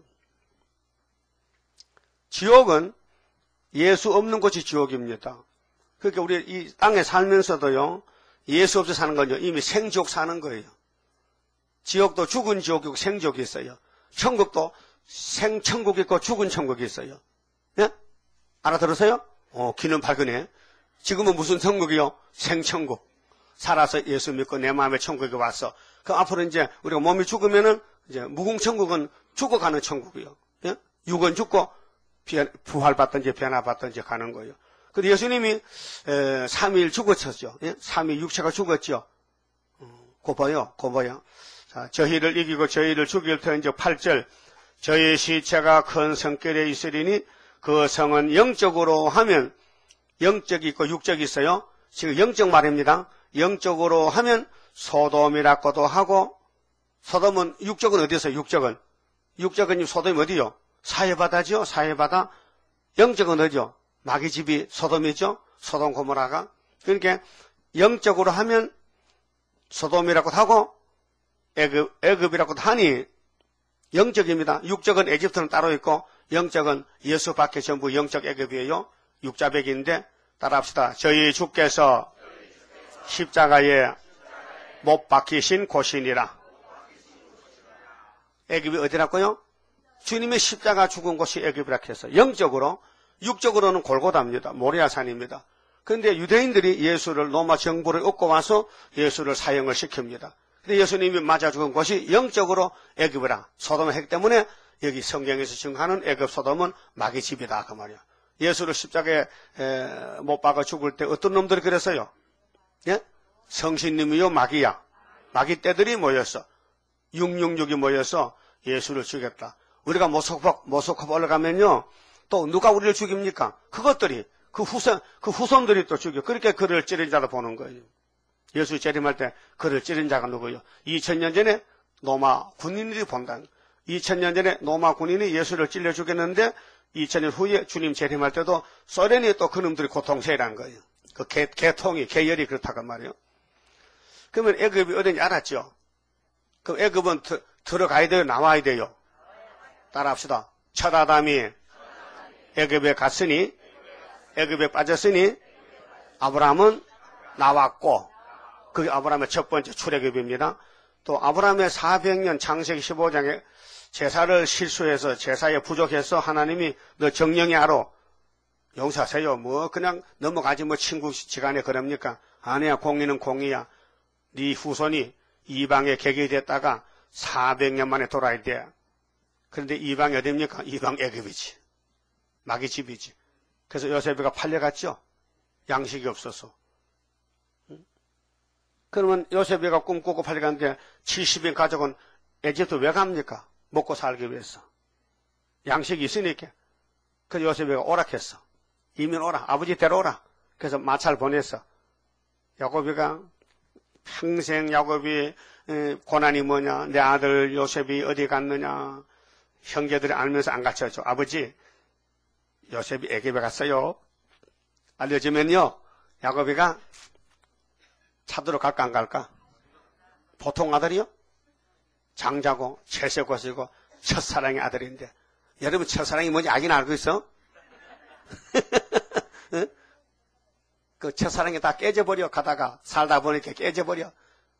지옥은 예수 없는 곳이 지옥입니다. 그러니까 우리 이 땅에 살면서도요. 예수 없이 사는 건요. 이미 생지옥 사는 거예요. 지옥도 죽은 지옥이고 생지옥이 있어요. 천국도 생천국이 있고 죽은 천국이 있어요. 예? 알아들으세요? 어, 귀는 밝으네. 지금은 무슨 천국이요? 생천국. 살아서 예수 믿고 내 마음에 천국에 왔어. 그 앞으로 이제 우리가 몸이 죽으면은 이제 무궁천국은 죽어가는 천국이요. 예? 육은 죽고 부활받든지 변화받든지 가는 거예요. 근데 예수님이 삼 일 죽었었죠. 예? 삼 일 육체가 죽었죠. 고 봐요. 고 봐요. 자, 저희를 이기고 저희를 죽일 터인즉 팔 절 저희 시체가 큰 성결에 있으리니 그 성은 영적으로 하면 영적이 있고 육적이 있어요. 지금 영적 말입니다. 영적으로 하면 소돔이라고도 하고 소돔은 육적은 어디 있어요? 육적은 육적은 소돔이 어디요? 사해바다죠. 사해바다. 영적은 어디죠? 마귀 집이 소돔이죠. 소돔 고모라가. 그러니까 영적으로 하면 소돔이라고도 하고 애굽, 애굽이라고도 하니 영적입니다. 육적은 에집트는 따로 있고 영적은 예수 밖에 전부 영적 애굽이에요. 육자백인데 따라합시다. 저희 주께서 십자가에 못 박히신 곳이니라. 애굽이 어디라고요? 주님의 십자가 죽은 곳이 애굽이라 했어요. 영적으로, 육적으로는 골고다입니다. 모리아산입니다. 그런데 유대인들이 예수를 로마 정부를 얻고 와서 예수를 사형을 시킵니다. 근데 예수님이 맞아 죽은 곳이 영적으로 애굽이라. 소돔의 핵 때문에 여기 성경에서 증거하는 애굽 소돔은 마귀 집이다 그 말이야. 예수를 십자가에 못 박아 죽을 때 어떤 놈들이 그랬어요? 예? 성신님이요 마귀야. 마귀 떼들이 모였어. 육육육이 모여서 예수를 죽였다. 우리가 모소컵, 모소컵 올라가면요. 또 누가 우리를 죽입니까? 그것들이, 그 후손, 그 후손들이 또 죽여. 그렇게 그를 찌른 자로 보는 거예요. 예수 재림할 때 그를 찌른 자가 누구예요? 이천 년 전에 로마 군인들이 본다. 이천 년 전에 로마 군인이 예수를 찔러 죽였는데 이천 년 후에 주님 재림할 때도 소련이 또 그놈들이 고통세라는 거예요. 그 개, 개통이, 계열이 그렇다고 말이에요. 그러면 애굽이 어딘지 알았죠? 그럼 애굽은 드, 들어가야 돼요? 나와야 돼요? 따라합시다. 첫 아담이 애굽에 갔으니, 애굽에 빠졌으니, 아브라함은 나왔고, 그게 아브라함의 첫 번째 출애굽입니다. 또 아브라함의 사백 년 창세기 십오 장에 제사를 실수해서 제사에 부족해서 하나님이 너 정령이 알아. 용서하세요. 뭐 그냥 넘어가지 뭐 친구 지간에 그럽니까? 아니야. 공의는 공의야. 네 후손이 이방에 개개됐다가 사백 년 만에 돌아야 돼. 그런데 이방이 어딥니까? 이방 애굽이지. 마귀 집이지. 그래서 요셉이가 팔려갔죠. 양식이 없어서. 그러면 요셉이가 꿈꾸고 팔려갔는데 칠십 인 가족은 에집트 왜 갑니까? 먹고 살기 위해서. 양식이 있으니까. 그래서 요셉이가 오락했어. 이민 오라. 아버지 데려오라. 그래서 마차를 보냈어. 야곱이가 평생 야곱이 고난이 뭐냐, 내 아들 요셉이 어디 갔느냐, 형제들이 알면서 안 가르쳐줘. 아버지, 요셉이 애굽에 갔어요. 알려주면요, 야곱이가 찾으러 갈까 안 갈까? 보통 아들이요? 장자고 채색고시고 첫사랑의 아들인데, 여러분 첫사랑이 뭔지 알긴 알고 있어? 응? 그 첫사랑이 다 깨져버려. 가다가 살다 보니까 깨져버려.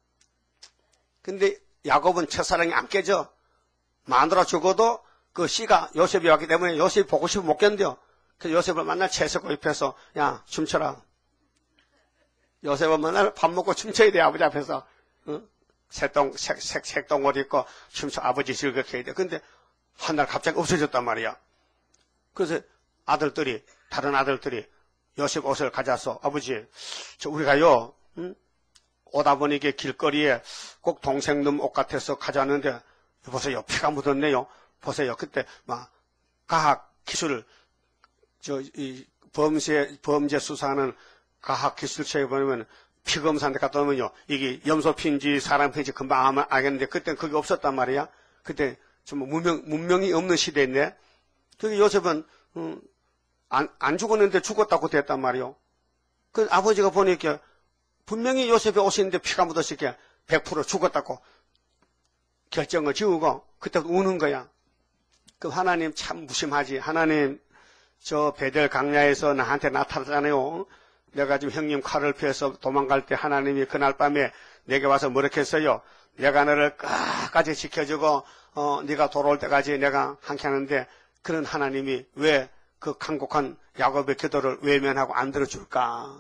근데 야곱은 첫사랑이 안 깨져. 마누라 죽어도 그 씨가 요셉이 왔기 때문에 요셉이 보고 싶으면 못 견뎌. 그래서 요셉을 만날 채색고 입혀서 야 춤춰라. 요셉을 만날 밥 먹고 춤춰야 돼. 아버지 앞에서. 응? 색동, 색, 색, 색동 옷 입고 춤춰 아버지 즐겁게 해야 돼. 근데 한 날 갑자기 없어졌단 말이야. 그래서 아들들이, 다른 아들들이 요셉 옷을 가져와서 아버지, 저 우리가요, 응? 오다 보니 이게 길거리에 꼭 동생 놈 옷 같아서 가져왔는데, 보세요. 피가 묻었네요. 보세요. 그때 막 과학 기술, 저, 이 범죄, 범죄 수사하는 과학 기술처에 보면 피 검사한테 갔다 오면요. 이게 염소 피인지 사람 피인지 금방 알겠는데, 그땐 그게 없었단 말이야. 그때 좀 문명, 문명이 없는 시대인데, 그게 요셉은, 음, 안, 안 죽었는데 죽었다고 됐단 말이요. 그 아버지가 보니까 분명히 요셉이 옷인데 피가 묻었으니까 백 퍼센트 죽었다고 결정을 지우고 그때 우는 거야. 그 하나님 참 무심하지. 하나님 저 베델 강야에서 나한테 나타나잖아요. 내가 지금 형님 칼을 피해서 도망갈 때 하나님이 그날 밤에 내게 와서 뭐라 했어요. 내가 너를 끝까지 지켜주고 어, 네가 돌아올 때까지 내가 함께 하는데 그런 하나님이 왜 그 간곡한 야곱의 기도를 외면하고 안 들어줄까?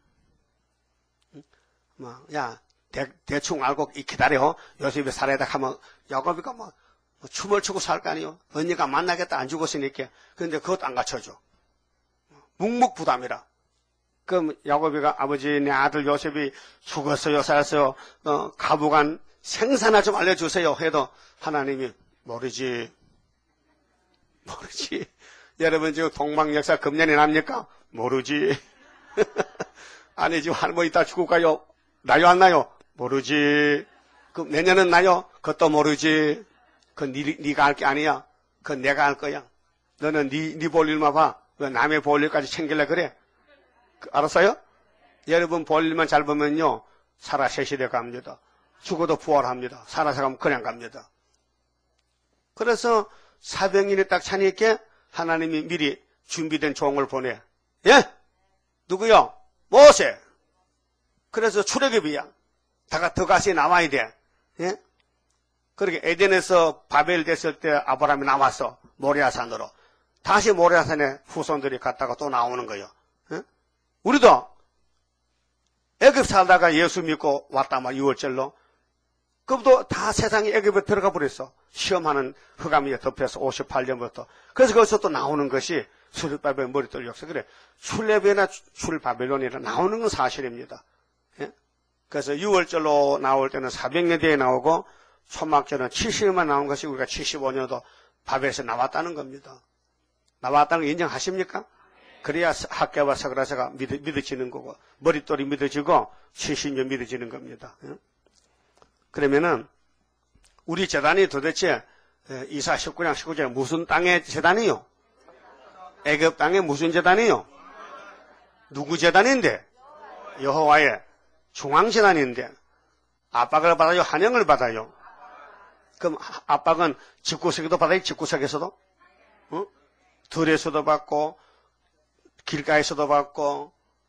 뭐, 야, 대, 대충 알고 기다려. 요셉이 살아야 하면 야곱이가 뭐, 뭐 춤을 추고 살 거 아니요. 언니가 만나겠다 안 죽었으니까. 그런데 그것도 안 갖춰줘. 묵묵부담이라. 그럼 야곱이가 아버지 내 아들 요셉이 죽었어요, 살았어요. 어, 가부간 생사나 좀 알려주세요. 해도 하나님이 모르지. 모르지. 여러분 지금 동방 역사 금년에 납니까? 모르지. 아니 지금 할머니 다 죽고 가요. 나요 안 나요? 모르지. 그럼 내년은 나요? 그것도 모르지. 그건 니, 니가 할 게 아니야. 그건 내가 할 거야. 너는 니, 니 볼 일만 봐. 왜 남의 볼 일까지 챙길래 그래? 그, 알았어요? 여러분 볼 일만 잘 보면요. 살아 새시대 갑니다. 죽어도 부활합니다. 살아서 가면 그냥 갑니다. 그래서 사백년이 딱 차니까 하나님이 미리 준비된 종을 보내. 예? 누구요? 모세. 그래서 출애굽이야. 다가 더가시에 나와야 돼. 예? 그렇게 에덴에서 바벨 됐을 때 아브라함이 나왔어. 모리아산으로. 다시 모리아산에 후손들이 갔다가 또 나오는 거예요. 예? 우리도 애굽 살다가 예수 믿고 왔단 말이야. 유월절로. 그것도 다 세상에 애굽에 들어가 버렸어. 시험하는 흑암이 덮여서 오십팔 년부터. 그래서 거기서 또 나오는 것이 수르바벨 머리돌 역사. 그래. 출애굽이나 출바벨론이나 나오는 건 사실입니다. 예? 그래서 유월절로 나올 때는 사백 년 뒤에 나오고 초막절은 칠십 년만 나온 것이 우리가 칠십오 년도 바벨에서 나왔다는 겁니다. 나왔다는 거 인정하십니까? 그래야 학계와 서그라서가 믿어, 믿어지는 거고 머리돌이 믿어지고 칠십 년 믿어지는 겁니다. 예? 그러면은 우리 제단이 도대체 이사 십구 장 십구 장 무슨 땅의 제단이요? 애굽 땅의 무슨 제단이요? 누구 제단인데? 여호와의 중앙제단인데 압박을 받아요? 환영을 받아요? 그럼 압박은 집구석에도 받아요? 집구석에서도? 어? 들에서도 받고 길가에서도 받고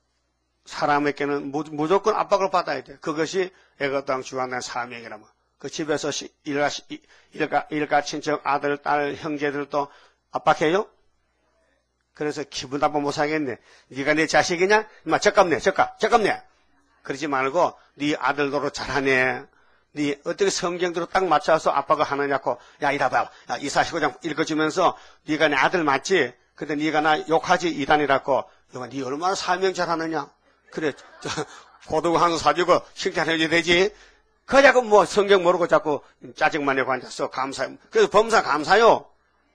사람에게는 무조건 압박을 받아야 돼. 그것이 애굽 땅 주관의 사명이라면. 그 집에서 일가, 일가, 일가 친척, 아들, 딸, 형제들도 압박해요? 그래서 기분 나빠 못 살겠네. 네가 내 자식이냐? 임마, 적갑네, 적갑, 적갑네. 그러지 말고, 네 아들도로 잘하네. 네 어떻게 성경대로 딱 맞춰서 압박을 하느냐고. 야, 이리 봐. 야, 이사십오 장 읽어주면서, 네가 내 아들 맞지? 근데 네가 나 욕하지, 이단이라고. 이거 네 얼마나 사명 잘하느냐? 그래, 고등 한 사주고 칭찬해줘야 되지. 그 자꾸 뭐 성경 모르고 자꾸 짜증만 내고 앉았어. 감사해. 그래서 범사 감사요.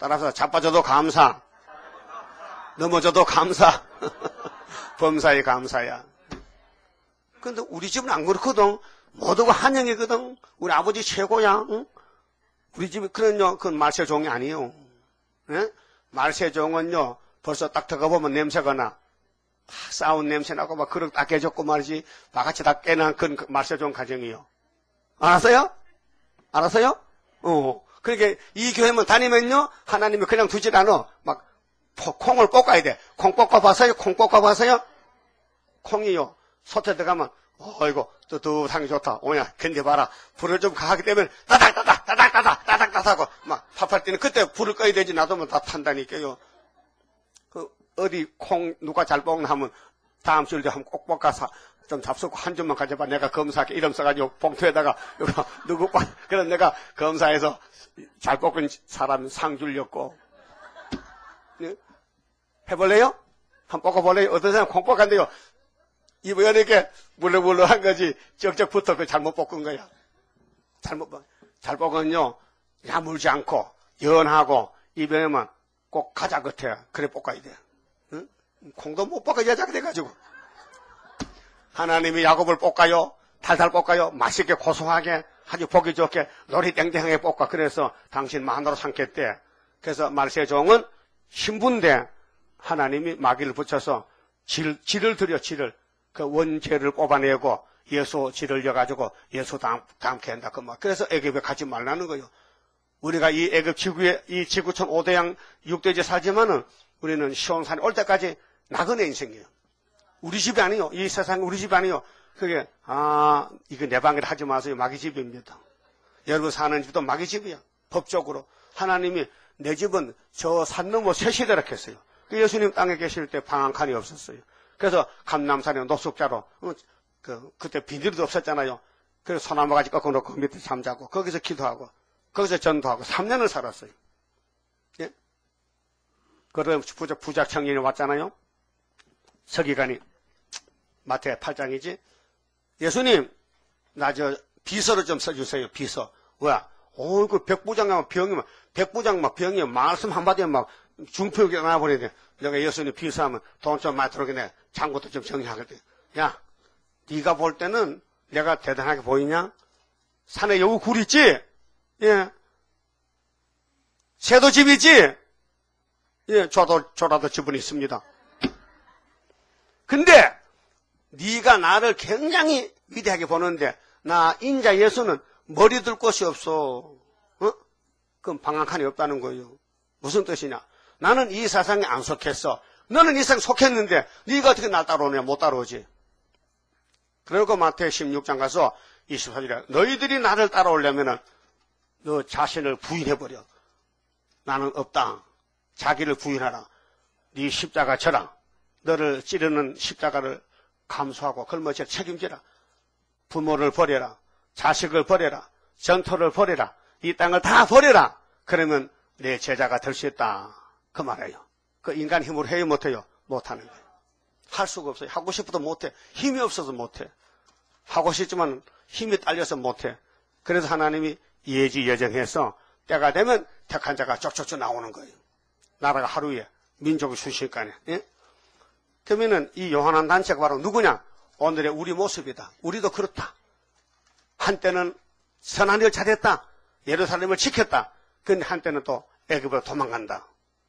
따라서 자빠져도 감사. 넘어져도 감사. 범사에 감사야. 근데 우리 집은 안 그렇거든. 모두가 한영이거든. 우리 아버지 최고야. 응? 우리 집이 그런요, 그건 말세종이 아니에요. 예? 말세종은요, 벌써 딱 들어가보면 냄새가 나. 아, 싸운 냄새 나고 막 그릇 다 깨졌고 말이지. 바같이 다 깨난 그런 말세종 가정이요. 알았어요? 알았어요? 어. 그러니까 이 교회만 다니면요, 하나님이 그냥 두질 않아. 막 콩을 볶아야 돼. 콩 볶아봤어요? 콩 볶아봤어요? 콩이요. 솥에 들어가면 어이고 뜨뜻하게 좋다. 오냐 견뎌봐라. 불을 좀 가하게 되면 따닥따닥 따닥따닥 따닥따닥 하고 막 팝할 때는 그때 불을 꺼야 되지. 놔두면 다 탄다니까요. 그 어디 콩 누가 잘 볶나 하면 다음 주에 한번 꼭 볶아서 좀 잡수고 한 줌만 가져봐. 내가 검사할게. 이름 써가지고 봉투에다가 이거 누구 봐. 그럼 내가 검사해서 잘 볶은 사람 상 줄렸고. 네? 해볼래요? 한번 볶아볼래요? 어떤 사람 콩 볶았는데요. 입에 이렇게 물렁물렁한 거지 쩍쩍 붙어 그 잘못 볶은 거야. 잘못 잘 볶은요 야물지 않고 연하고 입에만 꼭 가자 같아. 그래 볶아야 돼. 응? 콩도 못 볶아 여자가 돼가지고 하나님이 야곱을 볶아요. 달달 볶아요. 맛있게 고소하게 아주 보기 좋게 노리땡땡하게 볶아. 그래서 당신 마누라 삼켰대. 그래서 말세종은 신부인데 하나님이 마귀를 붙여서 질, 질을 들여 질을 그 원죄를 뽑아내고 예수 질을 여가지고 예수 담, 담게 한다. 그 말. 그래서 애굽에 가지 말라는 거예요. 우리가 이 애굽 지구에, 이 지구촌 오대양 육대지 살지만은 우리는 시온산에 올 때까지 나그네 인생이에요. 우리 집이 아니요. 이 세상이 우리 집이 아니요. 그게, 아, 이거 내 방에 하지 마세요. 마귀 집입니다. 여러분 사는 집도 마귀 집이야. 법적으로. 하나님이 내 집은 저 산 넘어 셋이더라 했어요. 그 예수님 땅에 계실 때 방 한 칸이 없었어요. 그래서 감남산에 노숙자로 어, 그, 그때 비닐도 없었잖아요. 그래서 소나무 가지 꺾어놓고 밑에 잠자고 거기서 기도하고 거기서 전도하고 삼 년을 살았어요. 예? 그러다 부작, 부작 청년이 왔잖아요. 서기관이 마태 팔 장이지. 예수님 나 저 비서를 좀 써주세요. 비서. 뭐야? 오, 그 백부장하면 병이면 백부장 막 병이면 말씀 한마디면 막 중표기 나와버려야 돼. 내가 예수님 비서하면 돈 좀 많이 들어오겠네. 장부도 좀 정리하거든. 야, 네가 볼 때는 내가 대단하게 보이냐? 산에 여우 굴 있지? 예. 새도 집 있지? 예, 저도, 저라도 집은 있습니다. 근데 네가 나를 굉장히 위대하게 보는데 나 인자 예수는 머리 들 곳이 없어. 어? 그럼 방 한 칸이 없다는 거예요. 무슨 뜻이냐? 나는 이 세상에 안 속했어. 너는 이 세상에 속했는데 네가 어떻게 날 따라오냐? 못 따라오지. 그리고 마태 십육 장 가서 이십사 절에 너희들이 나를 따라오려면은 너 자신을 부인해버려. 나는 없다. 자기를 부인하라. 네 십자가 져라. 너를 찌르는 십자가를 감수하고 걸머져 책임지라. 부모를 버려라. 자식을 버려라. 전토를 버려라. 이 땅을 다 버려라. 그러면 내 제자가 될 수 있다. 그 말이에요. 그 인간 힘으로 해요 못해요? 못하는 거예요. 할 수가 없어요. 하고 싶어도 못해. 힘이 없어서 못해. 하고 싶지만 힘이 딸려서 못해. 그래서 하나님이 예지예정해서 때가 되면 택한 자가 쪽쪽쪽 나오는 거예요. 나라가 하루에 민족이 순식간에. 예? 그러면은 이 요한한 단체가 바로 누구냐? 오늘의 우리 모습이다. 우리도 그렇다. 한때는 선한 일 잘했다. 예루살렘을 지켰다. 근데 한때는 또 애굽으로 도망간다.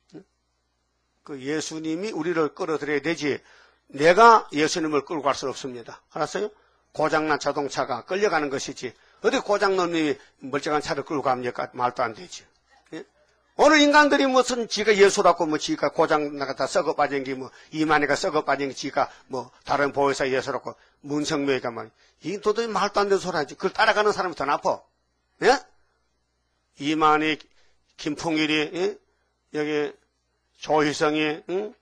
그 예수님이 우리를 끌어들여야 되지 내가 예수님을 끌고 갈 수 없습니다. 알았어요? 고장난 자동차가 끌려가는 것이지 어디 고장난 놈이 멀쩡한 차를 끌고 갑니까? 말도 안 되지. 예? 오늘 인간들이 무슨 지가 예수라고 뭐 지가 고장나가 썩어 빠진 게 뭐 이만희가 썩어 빠진 게 지가 뭐 다른 보혜사 예수라고 문성묘이가 말이야. 이 도저히 말도 안 되는 소리 하지. 그걸 따라가는 사람이 더 나빠. 예? 이만희, 김풍일이, 예? 여기 조희성이, 응?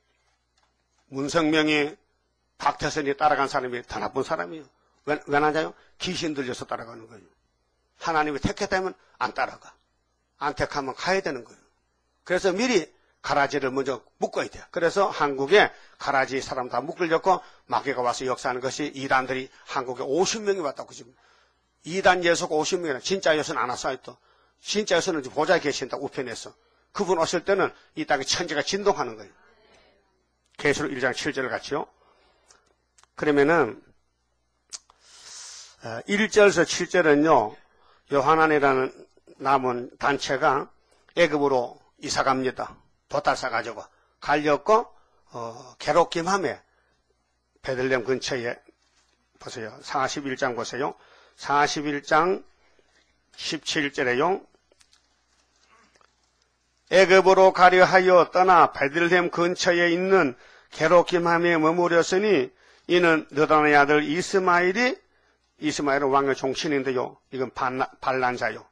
문성명이, 박태선이 따라간 사람이 더 나쁜 사람이에요. 왜, 왜 나냐요? 귀신 들려서 따라가는 거예요. 하나님이 택했다면 안 따라가. 안 택하면 가야 되는 거예요. 그래서 미리 가라지를 먼저 묶어야 돼요. 그래서 한국에 가라지 사람 다 묶으려고 마귀가 와서 역사하는 것이 이단들이 한국에 오십 명이 왔다고 지금. 이단 예수가 오십 명이나 진짜 예수는 안 왔어요 또. 진짜 예수는 보좌에 계신다 우편에서. 그분 오실 때는 이 땅에 천지가 진동하는 거예요. 계시록 일 장 칠 절 같이요. 그러면은 일 절에서 칠 절은요, 요한안이라는 남은 단체가 애굽으로 이사 갑니다. 보따 싸가지고 갈렸고 어, 게롯김함에 베들레헴 근처에 보세요. 사십일 장 보세요. 사십일 장 십칠 절에요. 애굽으로 가려 하여 떠나 베들레헴 근처에 있는 게롯김함에 머무렸으니 이는 느단의 아들 이스마엘이 이스마엘은 왕의 종친인데요. 이건 반란자요.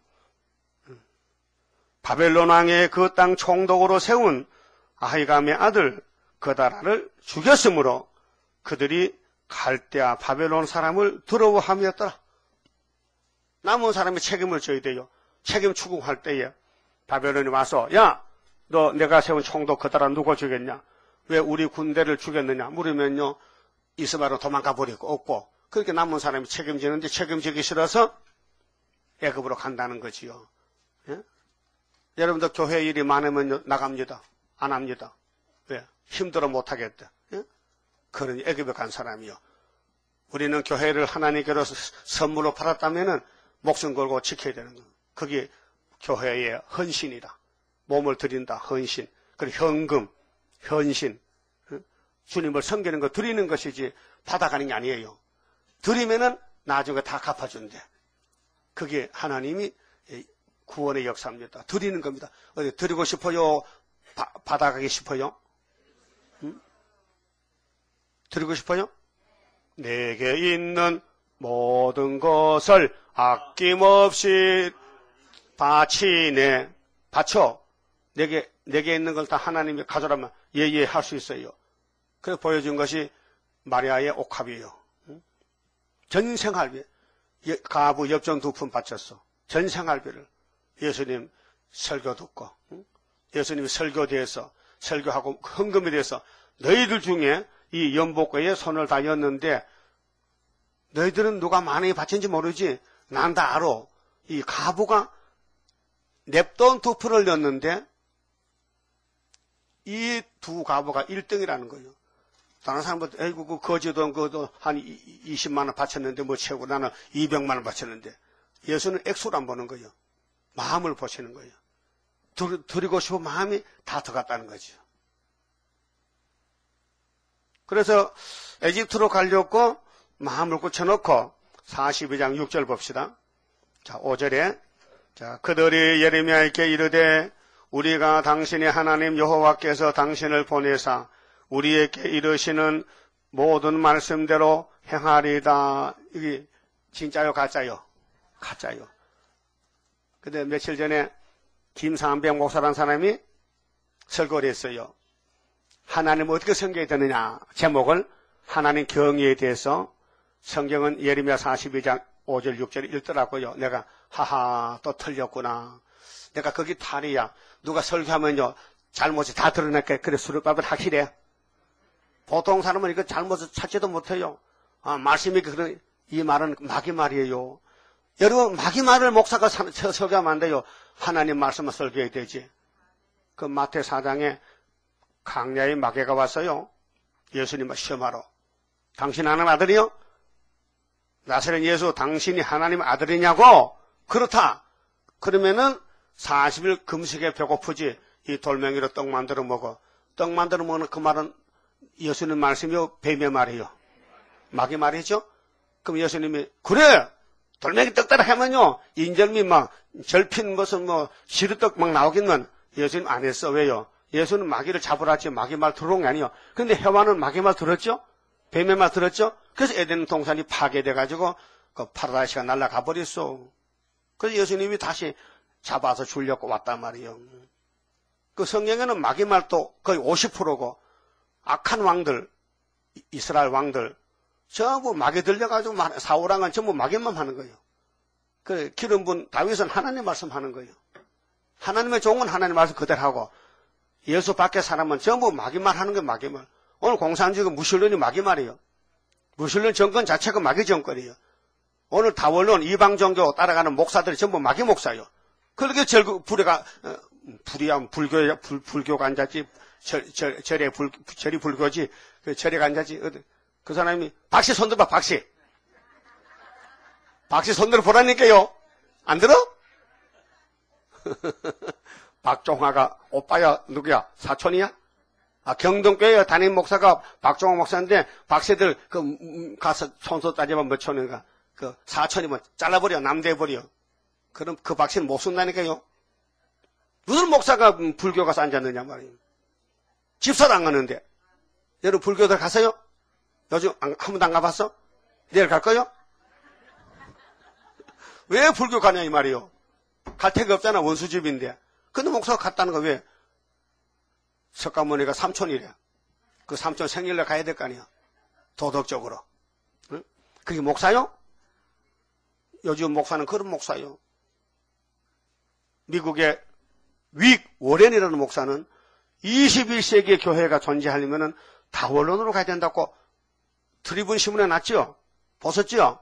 바벨론 왕의 그 땅 총독으로 세운 아히감의 아들 그다라를 죽였으므로 그들이 갈대아 바벨론 사람을 두려워함이었더라. 남은 사람이 책임을 져야 돼요. 책임 추궁할 때에 바벨론이 와서 야, 너 내가 세운 총독 그다라 누가 죽였냐? 왜 우리 군대를 죽였느냐? 물으면요, 이스마엘은 도망가 버리고 없고, 그렇게 남은 사람이 책임지는데 책임지기 싫어서 애굽으로 간다는 거지요. 예? 여러분들 교회 일이 많으면 나갑니다. 안 합니다. 왜? 힘들어 못하겠다. 예? 그러니 애굽에 간 사람이요. 우리는 교회를 하나님께로 선물로 받았다면은 목숨 걸고 지켜야 되는 거예요. 그게 교회의 헌신이다. 몸을 드린다. 헌신. 그리고 현금, 현신. 예? 주님을 섬기는 거 드리는 것이지 받아가는 게 아니에요. 드리면은 나중에 다 갚아준대. 그게 하나님이 구원의 역사입니다. 드리는 겁니다. 어디 드리고 싶어요? 바, 받아가기 싶어요? 응? 드리고 싶어요? 내게 있는 모든 것을 아낌없이 바치네. 바쳐. 내게, 내게 있는 걸 다 하나님이 가져라면 예예 할 수 있어요. 그래서 보여준 것이 마리아의 옥합이에요. 응? 전생활비. 가부 엽전 두 푼 바쳤어. 전생활비를. 예수님 설교 듣고, 응? 예수님 설교대에서, 설교하고 헌금에 대해서 너희들 중에 이 연복과에 손을 다 였는데 너희들은 누가 많이 바친지 모르지 난 다 알아. 이 가부가 냅돈 두 푼을 였는데 이 두 가부가 일 등이라는 거예요. 다른 사람들 에이구 그 거지돈 그도 한 이십만 원 바쳤는데 뭐 채우고 나는 이백만 원 바쳤는데 예수는 액수를 안 보는 거예요. 마음을 보시는 거예요. 드리고 싶은 마음이 다 들어갔다는 거죠. 그래서 에집트로 가려고 마음을 굳혀놓고 사십이 장 육 절 봅시다. 자, 오 절에 자, 그들이 예레미야에게 이르되 우리가 당신의 하나님 여호와께서 당신을 보내사 우리에게 이르시는 모든 말씀대로 행하리다. 이게 진짜요 가짜요? 가짜요. 근데 며칠 전에 김상백 목사라는 사람이 설교를 했어요. 하나님을 어떻게 섬겨야 되느냐 제목을 하나님 경외에 대해서 성경은 예레미야 사십이 장 오 절 육 절 읽더라고요. 내가 하하 또 틀렸구나. 내가 거기 탈이야. 누가 설교하면요 잘못이 다 드러날게. 그래 수르밥을 확실해. 보통 사람은 이거 잘못을 찾지도 못해요. 아, 말씀이 그런 이 말은 마귀 말이에요. 여러분 마귀 말을 목사가 설교하면 안 돼요. 하나님 말씀을 설교해야 되지. 그 마태 사 장에 강야의 마귀가 왔어요. 예수님을 시험하러. 당신 하나님 아들이요? 나사렛 예수 당신이 하나님 아들이냐고? 그렇다. 그러면은 사십 일 금식에 배고프지. 이 돌멩이로 떡 만들어 먹어. 떡 만들어 먹는 그 말은 예수님 말씀이요? 뱀의 말이요? 마귀 말이죠? 그럼 예수님이 그래! 돌멩이 떡 따라 하면요 인절미 막 절핀 무슨 뭐 시루떡 막 나오겠만 예수님 안 했어. 왜요? 예수는 마귀를 잡으라지 마귀 말 들어온 게 아니에요. 근데 해와는 마귀 말 들었죠? 뱀의 말 들었죠? 그래서 에덴 동산이 파괴돼가지고 그 파라다이스가 날아가 버렸어. 그래서 예수님이 다시 잡아서 주려고 왔단 말이에요. 그 성경에는 마귀 말도 거의 오십 퍼센트고 악한 왕들, 이스라엘 왕들 전부 마귀 들려가지고 사울왕은 전부 마귀만 하는 거예요. 그 기름 분 다윗은 하나님 말씀하는 거예요. 하나님의 종은 하나님 말씀 그대로 하고 예수 밖의 사람은 전부 마귀말 하는 게 마귀말. 오늘 공산주의가 무슬론이 마귀말이에요. 무슬론 정권 자체가 마귀 정권이에요. 오늘 다원론 이방 종교 따라가는 목사들이 전부 마귀 목사예요. 그렇게 절구 불에가 불이야, 불교, 불, 불교가 앉았지, 절, 절, 절에 불, 절이 불교지, 그 절에 앉았지, 어디, 그 사람이, 박씨 손들어봐, 박씨. 박씨 손들어 보라니까요. 안 들어? 박종화가, 오빠야, 누구야? 사촌이야? 아, 경동교회 담임 목사가 박종화 목사인데, 박씨들, 그, 음, 가서 손수 따지면 몇 촌인가? 그, 사촌이면 잘라버려, 남대버려. 그럼 그 박씨는 못 쓴다니까요. 무슨 목사가 불교 가서 앉았느냐 말이에요. 집사도 안 가는데. 여러분 불교들 가세요? 요즘 한 번도 안 가봤어? 내일 갈 거요? 왜 불교 가냐 이 말이요. 갈 데가 없잖아, 원수집인데. 근데 목사가 갔다는 거 왜? 석가모니가 삼촌이래. 그 삼촌 생일날 가야 될 거 아니야. 도덕적으로. 응? 그게 목사요? 요즘 목사는 그런 목사요. 미국의 윅 워렌이라는 목사는 이십일 세기의 교회가 존재하려면 다 원론으로 가야 된다고 트리뷴 신문에 났죠? 보셨죠?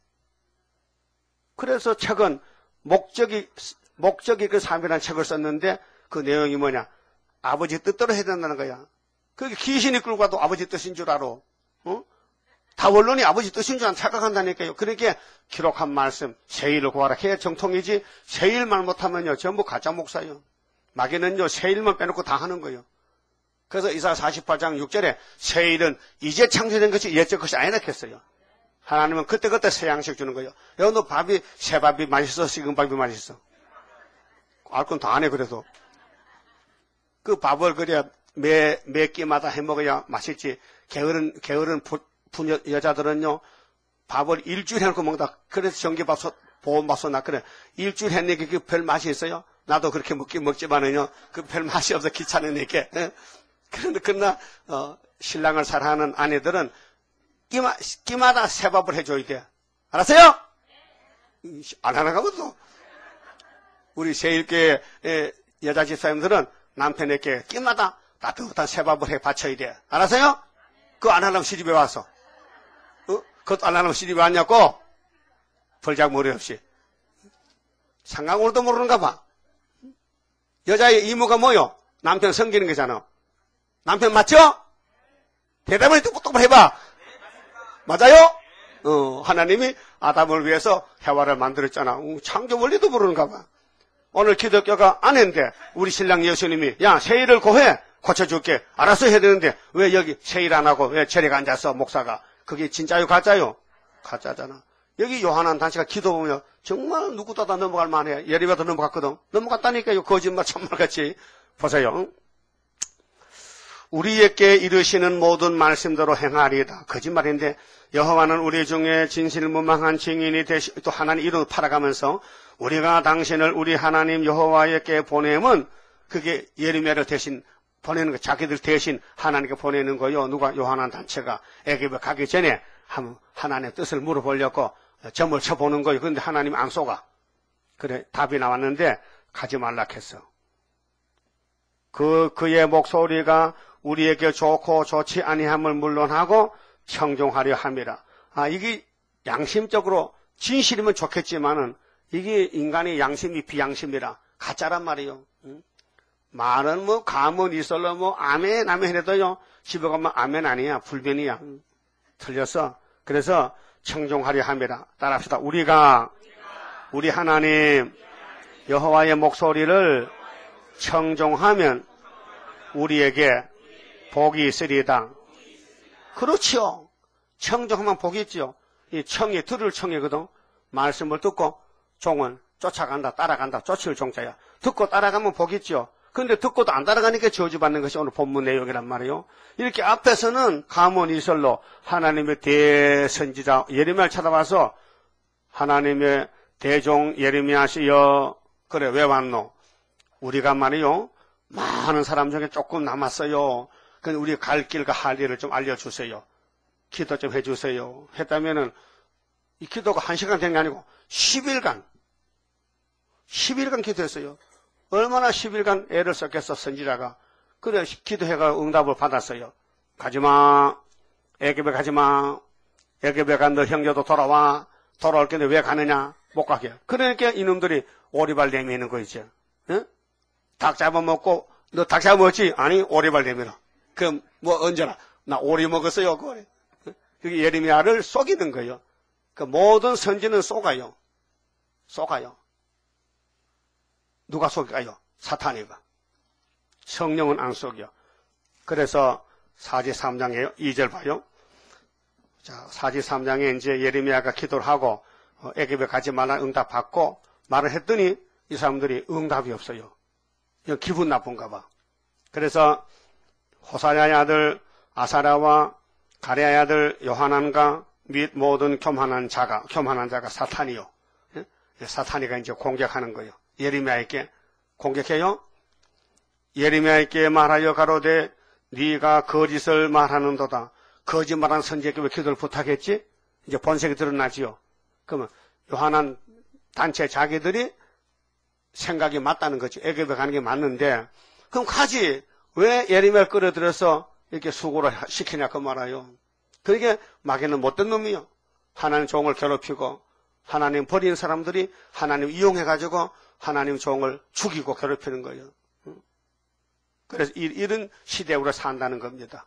그래서 책은 목적이, 목적이 그 삶이라는 책을 썼는데 그 내용이 뭐냐? 아버지 뜻대로 해야 된다는 거야. 그게 귀신이 끌고 와도 아버지 뜻인 줄 알아. 어? 다 원론이 아버지 뜻인 줄 착각한다니까요. 그렇게 기록한 말씀, 세일을 구하라 해야 정통이지, 세일 말 못하면요, 전부 가짜 목사요. 마귀는요, 세일만 빼놓고 다 하는 거예요. 그래서 이사야 사십팔 장 육 절에 세일은 이제 창조된 것이 옛적 것이 아니라 했어요. 하나님은 그때그때 새 양식 주는 거예요. 여러분 밥이, 새밥이 맛있어, 식은 밥이 맛있어? 알 건 다 안 해, 그래도. 그 밥을 그래, 매, 매 끼마다 해 먹어야 맛있지. 게으른, 게으른 부, 부, 여, 여자들은요, 밥을 일주일 해놓고 먹다. 그래서 전기밥솥, 보온밥솥 나, 그래. 일주일 했는데 그게 별 맛이 있어요? 나도 그렇게 먹긴 먹지만은요, 그 별 맛이 없어 귀찮으니까. 예? 그런데, 그러나, 어, 신랑을 사랑하는 아내들은 끼마, 끼마다 새밥을 해줘야 돼. 알았어요? 안 하나 가면서. 우리 세일교회 여자 집사님들은 남편에게 끼마다 따뜻한 새밥을 해 바쳐야 돼. 알았어요? 그거 안 하려면 시집에 와서. 어? 그것도 안 하려면 시집에 왔냐고? 벌작머리 없이. 상강으로도 모르는가 봐. 여자의 이무가 뭐요? 남편 섬기는 거잖아. 남편 맞죠? 대답을 똑똑똑 해봐. 맞아요? 어, 하나님이 아담을 위해서 해와를 만들었잖아. 어, 창조 원리도 모르는가 봐. 오늘 기독교가 아내인데 우리 신랑 예수님이 야 세일을 고해 고쳐줄게. 알아서 해야 되는데 왜 여기 세일 안 하고 왜 저리가 앉았어 목사가. 그게 진짜요 가짜요? 가짜잖아. 여기 요한한 단체가 기도 보면 정말 누구도 다 넘어갈 만해. 예리가도 넘어갔거든. 넘어갔다니까요. 거짓말 참말같이. 보세요. 우리에게 이르시는 모든 말씀대로 행하리이다. 거짓말인데 여호와는 우리 중에 진실무망한 증인이 되시 또 하나님 이름을 팔아가면서 우리가 당신을 우리 하나님 여호와에게 보내면 그게 예레미야를 대신 보내는 거 자기들 대신 하나님께 보내는 거요. 누가 요한한 단체가 애굽에 가기 전에 하나님의 뜻을 물어보려고 점을 쳐보는 거예요. 그런데 하나님 안 쏘가. 그래 답이 나왔는데 가지 말라 했어. 그 그의 목소리가 우리에게 좋고 좋지 아니함을 물론하고 청종하려 함이라. 아 이게 양심적으로 진실이면 좋겠지만은 이게 인간의 양심이 비양심이라 가짜란 말이에요. 응? 말은 뭐 가면 이설로 뭐 아멘 아멘 해도요 집에 가면 아멘 아니야 불변이야. 응? 틀렸어. 그래서 청종하려 함이라. 따라합시다. 우리가 우리 하나님 여호와의 목소리를 청종하면 우리에게 복이 있으리이다. 그렇지요. 청종하면 복이 있지요. 이 청이 들을 청이거든. 말씀을 듣고 종은 쫓아간다, 따라간다. 쫓을 종자야. 듣고 따라가면 복이 있지요. 그런데 듣고도 안 따라가니까 저주받는 것이 오늘 본문 내용이란 말이에요. 이렇게 앞에서는 가문이설로 하나님의 대선지자 예레미야를 찾아와서 하나님의 대종 예레미야시여 그래 왜 왔노? 우리가 말이요 많은 사람 중에 조금 남았어요. 그럼 우리 갈 길과 할 일을 좀 알려주세요. 기도 좀 해주세요. 했다면은 이 기도가 한 시간 된 게 아니고 십 일간 십 일간 기도했어요. 얼마나 십 일간 애를 썼겠어 선지자가. 그래 기도해가 응답을 받았어요. 가지마. 애굽에 가지마. 애굽에 간 너 형제도 돌아와. 돌아올 건데 왜 가느냐. 못 가게. 그러니까 이놈들이 오리발 내미는 거 있죠. 응? 닭 잡아먹고, 너 닭 잡아먹었지? 아니, 오리발 내밀어. 그럼 뭐 얹어라. 나 오리 먹었어요. 그래. 그게 예레미야를 속이는 거예요. 그 모든 선지는 속아요. 속아요. 누가 속여요? 사탄이가. 성령은 안 속여. 그래서 사지 삼 장에 이 절 봐요. 자, 사지 삼 장에 이제 예레미야가 기도를 하고 어, 애굽에 가지 말라 응답 받고 말을 했더니 이 사람들이 응답이 없어요. 이거 기분 나쁜가 봐. 그래서 호사야의 아들 아사랴와 가랴의 아들 요하난과 및 모든 교만한 자가 교만한 자가 사탄이요. 예? 사탄이가 이제 공격하는 거예요. 예레미야에게 공격해요. 예레미야에게 말하여 가로되 네가 거짓을 말하는도다. 거짓말한 선지자에게 왜 기도를 부탁했지? 이제 본색이 드러나지요. 그러면 요한한 단체 자기들이 생각이 맞다는 거죠. 애굽에 가는 게 맞는데 그럼 가지. 왜 예레미야를 끌어들여서 이렇게 수고를 시키냐 그 말아요. 그러게 마귀는 못된 놈이요. 하나님 종을 괴롭히고 하나님 버린 사람들이 하나님 이용해가지고 하나님 종을 죽이고 괴롭히는 거예요. 그래서 이런 시대에 우리가 산다는 겁니다.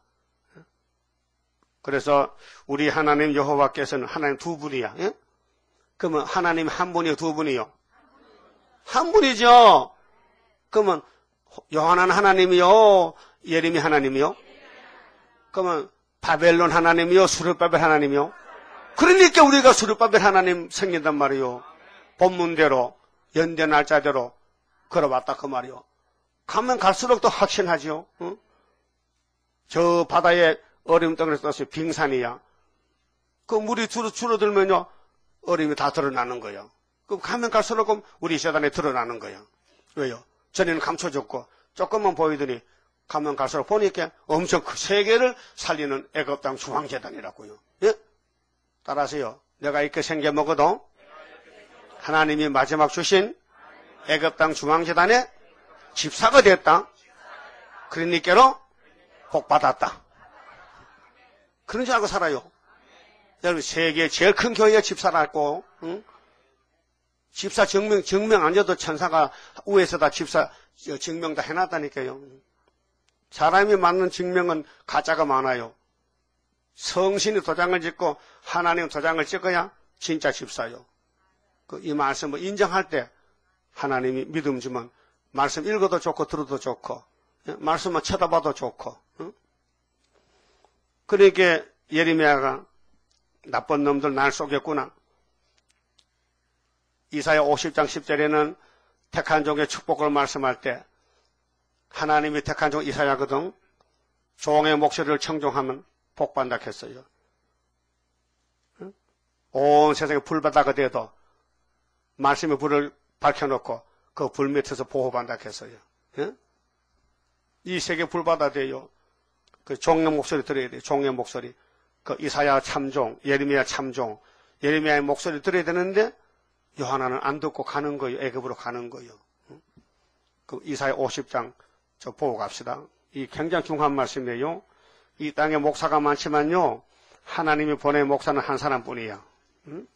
그래서 우리 하나님 여호와께서는 하나님 두 분이야. 예? 그러면 하나님 한 분이요, 두 분이요? 한 분이죠. 그러면 요한한 하나님이요, 예레미 하나님이요? 그러면 바벨론 하나님이요, 수르바벨 하나님이요? 그러니까 우리가 수르바벨 하나님 생긴단 말이요. 본문대로 연대 날짜대로 걸어왔다 그 말이요. 가면 갈수록 더 확신하죠. 응? 저 바다에 얼음 덩어리 떠서 빙산이야. 그 물이 줄어, 줄어들면요 얼음이 다 드러나는 거예요. 그럼 가면 갈수록 우리 세단에 드러나는 거예요. 왜요? 전에는 감춰졌고 조금만 보이더니 가면 갈수록 보니까 엄청 그 세계를 살리는 애굽 땅 중앙재단이라고요. 예? 따라하세요. 내가 이렇게 생겨 먹어도 하나님이 마지막 주신 애굽 땅 중앙재단에 집사가 됐다. 그러니까로 복 받았다. 그런 줄 알고 살아요. 여러분 세계 제일 큰 교회에 집사라고, 응? 집사 증명 증명 안 줘도 천사가 위에서 다 집사 증명 다 해놨다니까요. 사람이 맞는 증명은 가짜가 많아요. 성신이 도장을 찍고 하나님 도장을 찍어야 진짜 집사요. 그 이 말씀을 인정할 때 하나님이 믿음 주면 말씀 읽어도 좋고 들어도 좋고 말씀만 쳐다봐도 좋고. 응? 그러니까 예레미야가 나쁜 놈들 날 속였구나. 이사야 오십 장 십 절에는 택한 종의 축복을 말씀할 때 하나님이 택한 종 이사야거든. 종의 목소리를 청종하면 복받는다 했어요. 응? 온 세상에 불바다가 돼도 말씀의 불을 밝혀놓고 그 불 밑에서 보호받는다 했어요. 응? 이 세계 불바다 돼요. 그 종의 목소리 들어야 돼요. 종의 목소리. 그 이사야 참종, 예레미야 참종, 예레미야의 목소리 들어야 되는데 요하나는 안 듣고 가는 거예요. 애굽으로 가는 거예요. 그 이사야 오십 장 저 보고 갑시다. 이 굉장히 중요한 말씀이에요. 이 땅에 목사가 많지만요. 하나님이 보낸 목사는 한 사람뿐이야. 응?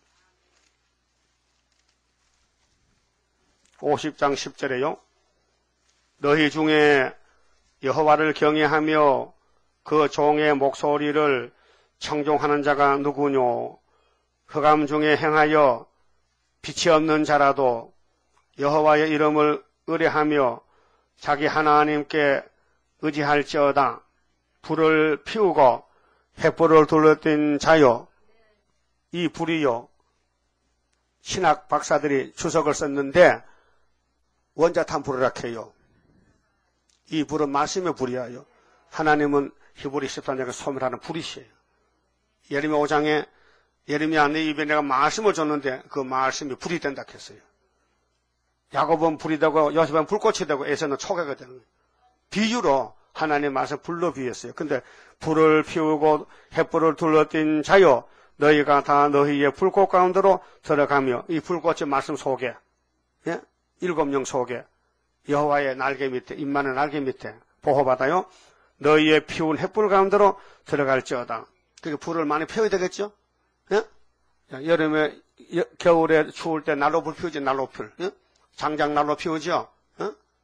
오십 장 십 절에요. 너희 중에 여호와를 경외하며 그 종의 목소리를 청종하는 자가 누구뇨? 흑암 중에 행하여 빛이 없는 자라도 여호와의 이름을 의뢰하며 자기 하나님께 의지할지어다. 불을 피우고 횃불을 둘러댄 자요. 이 불이요. 신학 박사들이 주석을 썼는데 원자탄 불이라 해요. 이 불은 말씀의 불이에요. 하나님은 히브리 십삼 장에 소멸하는 불이시에요. 예레미야 오 장에 예레미야 내 입에 내가 말씀을 줬는데 그 말씀이 불이 된다 했어요. 야곱은 불이 되고 요셉은 불꽃이 되고 에서는 초계가 되는 거예요. 비유로 하나님 말씀 불로 비유했어요. 근데 불을 피우고 횃불을 둘러댄 자요 너희가 다 너희의 불꽃 가운데로 들어가며 이 불꽃의 말씀 속에 예? 일곱 영 속에 여호와의 날개 밑에 임마는 날개 밑에 보호받아요. 너희의 피운 횃불 가운데로 들어갈지어다. 그게 불을 많이 피워야 되겠죠? 예? 여름에 여, 겨울에 추울 때 난로 불 피우지 난로 불 예? 장작 난로 피우죠? 예?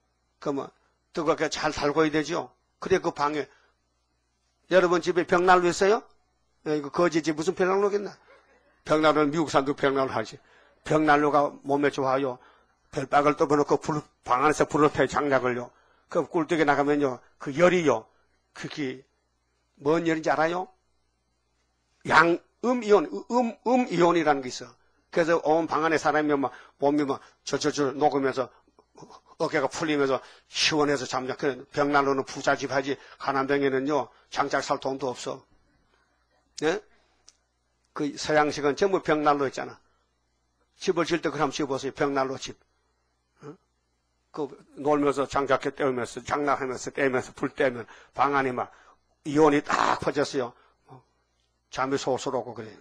그러면 뜨겁게 잘 달궈야 되죠. 그래 그 방에 여러분 집에 벽난로 있어요? 이거 거지 집 무슨 벽난로겠나? 벽난로는 미국산도 벽난로 하지. 벽난로가 몸에 좋아요. 별박을 떠버놓고 불, 방 안에서 불을 펴 장작을요. 그 꿀떡에 나가면요. 그 열이요. 그게 뭔 열인지 알아요? 양, 음 이온, 음, 음 이온이라는 게 있어. 그래서 온 방 안에 사람이 막 몸이 막 저저저 녹으면서 어깨가 풀리면서 시원해서 잠자. 그 벽난로는 부잣집 하지. 가난병에는요. 장작 살 돈도 없어. 예? 그 서양식은 전부 벽난로 있잖아. 집을 질 때 그럼 지어보세요. 벽난로 집. 어? 그 놀면서 장작해 떼우면서 장난하면서 떼면서 불 떼면 방 안에 막 이온이 딱 퍼졌어요. 어? 잠이 솔솔 오고 그래요.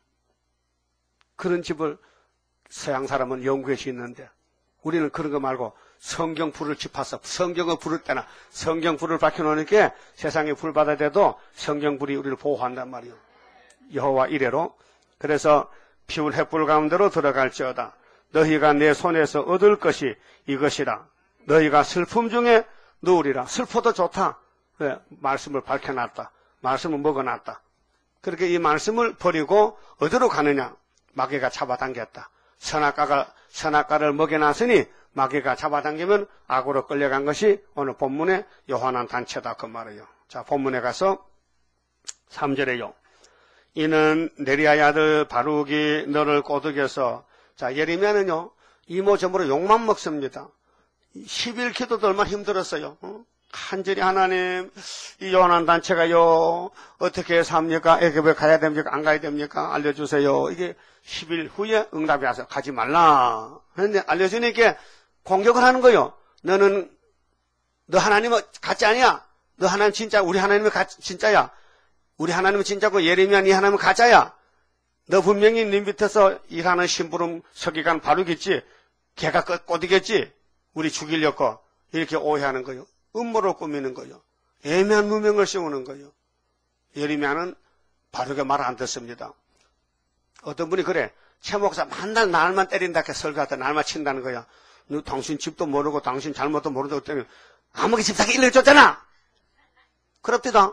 그런 집을 서양 사람은 영국에 짓는데 우리는 그런 거 말고 성경 불을 지파서 성경을 부를 때나 성경 불을 밝혀놓으니까 세상에 불 받아야 돼도 성경 불이 우리를 보호한단 말이에요. 여호와 이래로. 그래서 피운 횃불 가운데로 들어갈지어다. 너희가 내 손에서 얻을 것이 이것이라. 너희가 슬픔 중에 누우리라. 슬퍼도 좋다. 왜? 말씀을 밝혀놨다. 말씀을 먹어놨다. 그렇게 이 말씀을 버리고 어디로 가느냐? 마귀가 잡아당겼다. 선악과가, 선악과를 먹여놨으니 마귀가 잡아당기면 악으로 끌려간 것이 오늘 본문의 요한한 단체다. 그 말이에요. 자, 본문에 가서 삼 절에요. 이는 네리아의 아들 바룩이 너를 꼬드겨서, 자, 예레미야는요, 이모저모로 욕만 먹습니다. 십일 기도도 얼마나 힘들었어요. 어? 간절히 하나님, 이 요한한 단체가요, 어떻게 해서 합니까? 애굽에 가야 됩니까? 안 가야 됩니까? 알려주세요. 이게 십 일 후에 응답이 와서 가지 말라. 그런데 알려주니까 공격을 하는 거예요. 너는, 너 하나님은 가짜 아니야. 너 하나님 진짜, 우리 하나님은 가, 진짜야. 우리 하나님은 진짜고 예레미야 네 하나님은 가짜야. 너 분명히 네 밑에서 일하는 심부름 서기관 바룩겠지. 걔가 꼬드겠지. 우리 죽이려고 이렇게 오해하는 거예요. 음모를 꾸미는 거예요. 애매한 누명을 씌우는 거예요. 예레미야는 바룩의 말 안 듣습니다. 어떤 분이 그래. 최 목사 맨날 날만 때린다 해 설교하다 날만 친다는 거야. 너 당신 집도 모르고 당신 잘못도 모른다고 때문에 아무리 집사가 일러 줬잖아. 그렇디다.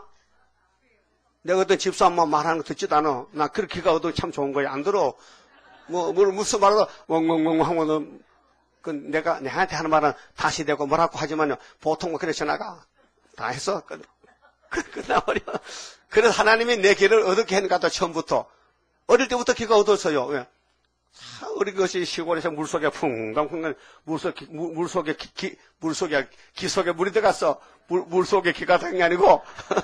내가 어떤 집사 엄마 말하는 거 듣지도 않아. 나 그렇게 귀가 얻으면 참 좋은 거야. 안 들어. 뭐, 뭐, 무슨 말도 멍멍멍 하고는, 그, 내가, 내한테 하는 말은 다시 되고 뭐라고 하지만요. 보통 뭐 그래 전화가 다 했어. 끝, 끝, 끝나버려. 그래서 하나님이 내 귀를 얻게 하는 것 같아, 처음부터. 어릴 때부터 귀가 얻었어요. 왜? 우리 것이 시골에서 물속에 풍덩풍덩, 물속에, 물속에, 기, 기, 물속에, 기 속에 물이 들어갔어. 물, 물속에 기가 든 게 아니고.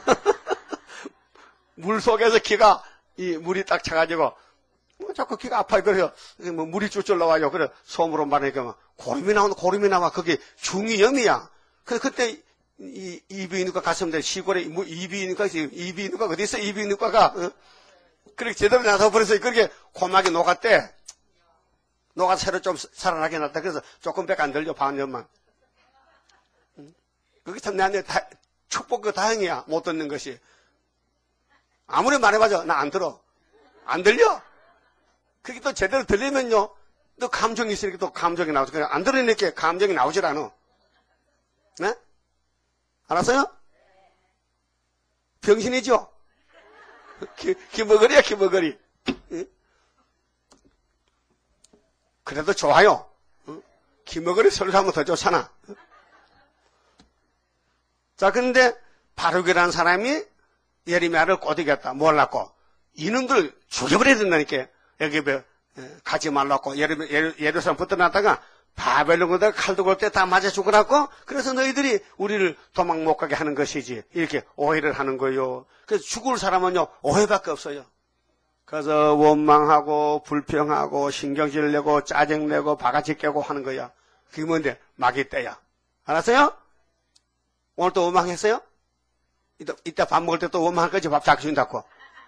물 속에서 기가, 이 물이 딱 차가지고, 뭐 자꾸 기가 아파요. 그래요. 뭐 물이 쫄쫄 나와요. 그래, 소음으로 말하니까, 고름이 나오는 고름이 나와. 그게 중이염이야. 그래, 그때, 이, 이비인후과 갔으면 돼. 시골에, 뭐, 이비인후과, 이비인후과 어디 있어? 이비인후과가, 어? 그렇게 제대로 나서 버려서 그렇게 고막이 녹았대. 녹아 새로 좀 살아나게 났다. 그래서 조금밖에 안 들려, 반년만. 그게 참 내한테 다, 축복과 다행이야. 못 듣는 것이. 아무리 말해봐줘. 나 안 들어. 안 들려? 그게 또 제대로 들리면요. 또 감정이 있으니까 또 감정이 나오죠. 그냥 안 들으니까 감정이 나오질 않아. 네? 알았어요? 병신이죠? 기, 기머거리야, 기머거리. 응? 그래도 좋아요. 응? 기머거리 소리를 하면 더 좋잖아. 응? 자, 근데 바룩이라는 사람이 예레미야를 꼬드겼다. 몰랐고 이놈들 죽여버려야 된다니까. 여기 가지 말라고 예루살렘 붙어놨다가 바벨론에다가 칼도 걸 때 다 맞아 죽으라고. 그래서 너희들이 우리를 도망 못 가게 하는 것이지. 이렇게 오해를 하는 거예요. 그래서 죽을 사람은요 오해밖에 없어요. 그래서 원망하고 불평하고 신경질 내고 짜증내고 바가지 깨고 하는 거야. 그게 뭔데? 마귀 떼야. 알았어요? 오늘 또 원망했어요? 이따, 이따 밥 먹을 때 또 원망할 거지. 밥 작게 준다고.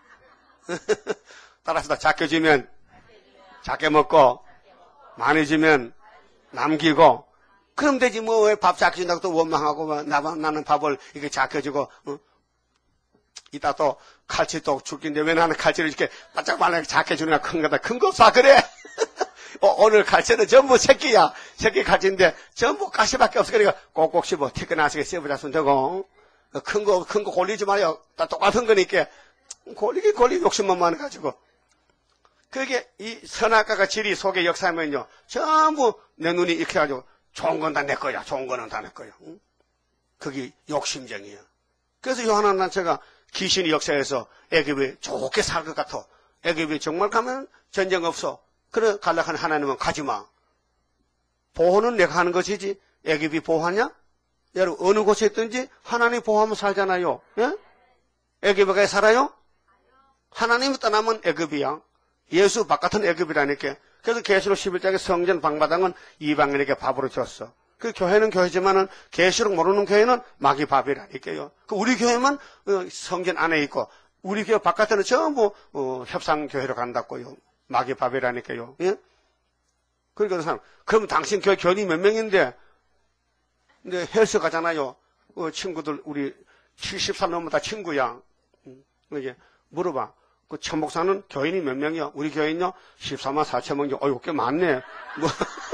따라서 작게 주면 작게 먹고 많이 주면 남기고 그럼 되지. 뭐 왜 밥 작게 준다고 또 원망하고 나, 나는 밥을 이렇게 작게 주고 어? 이따 또 칼치 또 죽긴데 왜 나는 칼치를 이렇게 바짝 말라게 작게 주느냐. 큰 거다. 큰 거 쏴 그래. 어, 오늘 칼치는 전부 새끼야. 새끼 가지인데 전부 가시밖에 없어. 그러니까 꼭꼭 씹어. 티끌나시게 씹어줬으면 되고. 큰 거, 큰 거 골리지 마요. 다 똑같은 거니까. 골리기 골리 욕심만 많아가지고. 그게 이 선악과가 지리 속의 역사면요. 전부 내 눈이 이렇게 해가지고 좋은 건 다 내 거야. 좋은 거는 다 내 거야. 응? 그게 욕심쟁이야. 그래서 요한은 난처가 귀신이 역사에서 애굽에 좋게 살 것 같아. 애굽에 정말 가면 전쟁 없어. 그래 갈락한 하나님은 가지마. 보호는 내가 하는 것이지 애굽이 보호하냐? 여러분 어느 곳에 있든지 하나님 보호하면 살잖아요. 예? 애굽에 살아요? 하나님이 떠나면 애굽이야. 예수 바깥은 애굽이라니까. 그래서 계시록 십일 장의 성전 방바닥은 이방인에게 밥으로 줬어. 그 교회는 교회지만은 계시록 모르는 교회는 마귀 밥이라니까요. 그 우리 교회만 성전 안에 있고 우리 교회 바깥에는 전부 어, 협상 교회로 간다고요. 마귀 밥이라니까요. 예? 그러니까 그 사람 그럼 당신 교회 교인이 몇 명인데 근데 헬스 가잖아요. 어, 친구들 우리 칠십 살 넘으면 다 친구야. 이게 물어봐. 그 천목사는 교인이 몇 명이야? 우리 교인요? 십사만 사천 명. 어이구, 꽤 많네. 뭐,